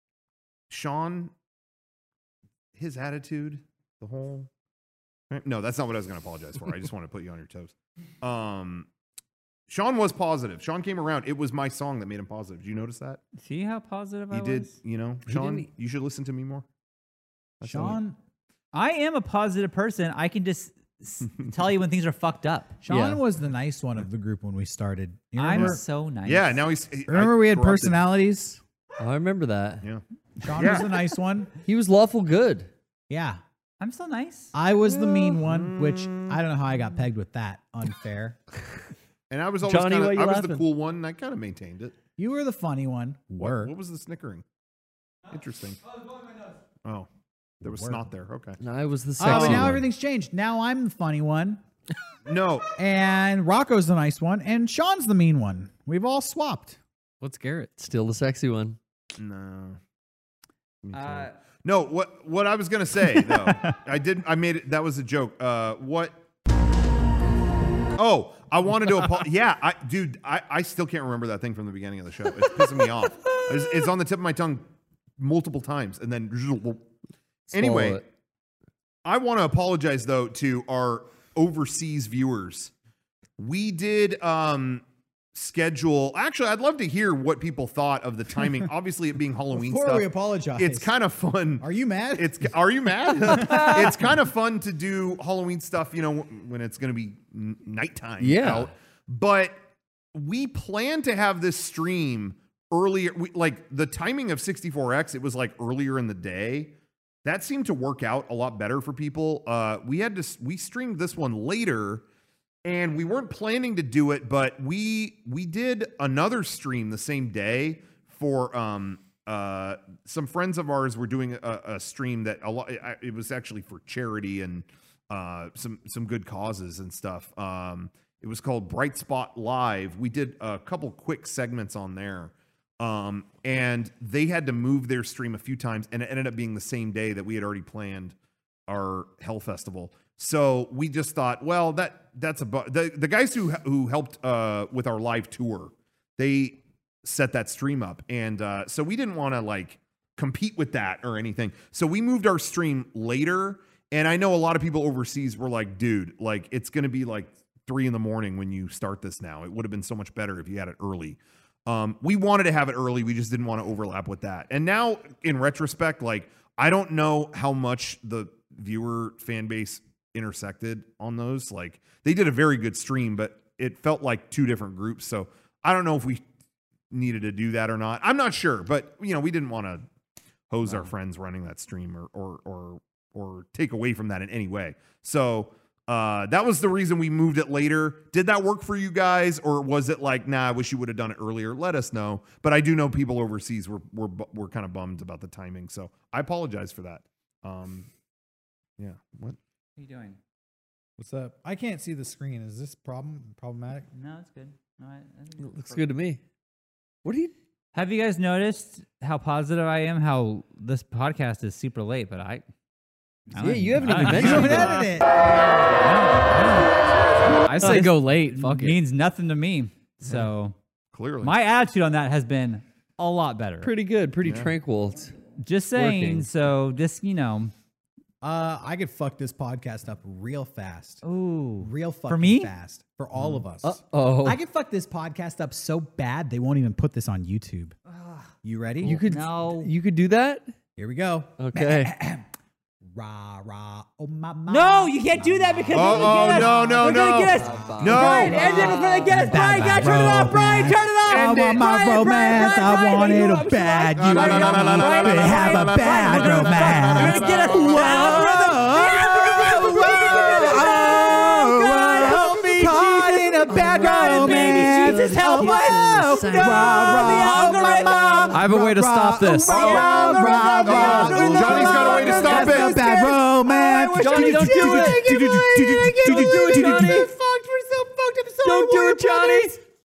Sean, his attitude, the whole. No, that's not what I was going to apologize for. I just want to put you on your toes. Um, Sean was positive. Sean came around. It was my song that made him positive. Did you notice that? See how positive I He did. was? You know, He Sean, didn't- you should listen to me more. That's all. Sean, I am a positive person. I can just s- tell you when things are fucked up. Sean Yeah. was the nice one of the group when we started. You I'm remember, so nice. Yeah. Now he's. I remember we had corrupted- personalities? Oh, I remember that. Yeah. Sean was the nice one. He was lawful good. Yeah. I'm still nice. I was the mean one, which I don't know how I got pegged with that. Unfair. And I was always Johnny, kinda, why you I was the laughing? cool one, and I kind of maintained it. You were the funny one. What, Were. what was the snickering? Interesting. Oh, there was Word. snot there. Okay. And I was the Oh, sexy but now one. everything's changed. Now I'm the funny one, No, and Rocco's the nice one, and Sean's the mean one. We've all swapped. What's Garrett? Still the sexy one. no. Me too. Uh, No, what what I was gonna say though, I did. I made it. That was a joke. Uh, what? Oh, I wanted to apologize. Yeah, I, dude, I, I still can't remember that thing from the beginning of the show. It's pissing me off. It's, it's on the tip of my tongue multiple times, and then anyway, Swallow it. I want to apologize though to our overseas viewers. We did um schedule. Actually, I'd love to hear what people thought of the timing. Obviously, it being Halloween Before stuff. we apologize, It's kind of fun. Are you mad? It's are you mad? It's kind of fun to do Halloween stuff, you know, when it's going to be n- nighttime. Yeah. out. But we plan to have this stream earlier. We, like the timing of sixty-four X, it was like earlier in the day. That seemed to work out a lot better for people. Uh, we had to s- we streamed this one later. And we weren't planning to do it, but we we did another stream the same day for um uh some friends of ours were doing a, a stream that a lot it was actually for charity and uh some some good causes and stuff. Um it was called Bright Spot Live. We did a couple quick segments on there. Um and they had to move their stream a few times, and it ended up being the same day that we had already planned our Hell Festival. So we just thought, well, that that's a bu- the the guys who who helped uh, with our live tour, they set that stream up, and uh, so we didn't want to like compete with that or anything. So we moved our stream later, and I know a lot of people overseas were like, dude, like it's gonna be like three in the morning when you start this now. It would have been so much better if you had it early. Um, we wanted to have it early, we just didn't want to overlap with that. And now in retrospect, like I don't know how much the viewer fan base intersected on those. Like they did a very good stream, but it felt like two different groups. So I don't know if we needed to do that or not. I'm not sure, but you know, we didn't want to hose our friends running that stream or or or or take away from that in any way. So uh, that was the reason we moved it later. Did that work for you guys, or was it like, nah, I wish you would have done it earlier? Let us know. But I do know people overseas were were were kind of bummed about the timing, so I apologize for that. Um, yeah. What? What are you doing? What's up? I can't see the screen. Is this problem problematic? No, it's good. No, I, I think It it's looks perfect. good to me. What do you? Have you guys noticed how positive I am? How this podcast is super late, but I. I Yeah, don't- you haven't I even don't- mentioned I don't- it. Edit it. I say this go late. Fuck it. Means nothing to me. So Clearly. my attitude on that has been a lot better. Pretty good. Pretty Yeah. tranquil. It's- Just saying. working. So this, you know. Uh, I could fuck this podcast up real fast. Ooh. Real fucking me? fast. For all of us. Uh-oh. I could fuck this podcast up so bad they won't even put this on YouTube. You ready? You could. No. You could do that. Here we go. Okay. Rah rah. Oh my my. No, you can't do that because Oh, they're gonna oh, get us. no, no, They're gonna no. get us. No. Brian, end it before they get us. Brian, gotta turn it off. Brian, turn it off. I End it. want my Brian, Brian, romance. Brian, I Brian, want you it know a I'm bad. sorry. You La, la, la, la, la, la, Brian, la, to la, have la, a la, bad la, la, la, la, la, romance. They're gonna get us. The algorithm. Oh, God, help me, caught Jesus. in a bad Brian, baby, romance. Jesus, help Oh, us. no, No, no, the algorithm. I have a way to stop this. Rah, rah, rah, rah. Johnny's got a way to stop That's a it. bad romance. Johnny, don't do it. Do Don't do it, Johnny. We're so fucked. I'm sorry. Don't do it, Johnny.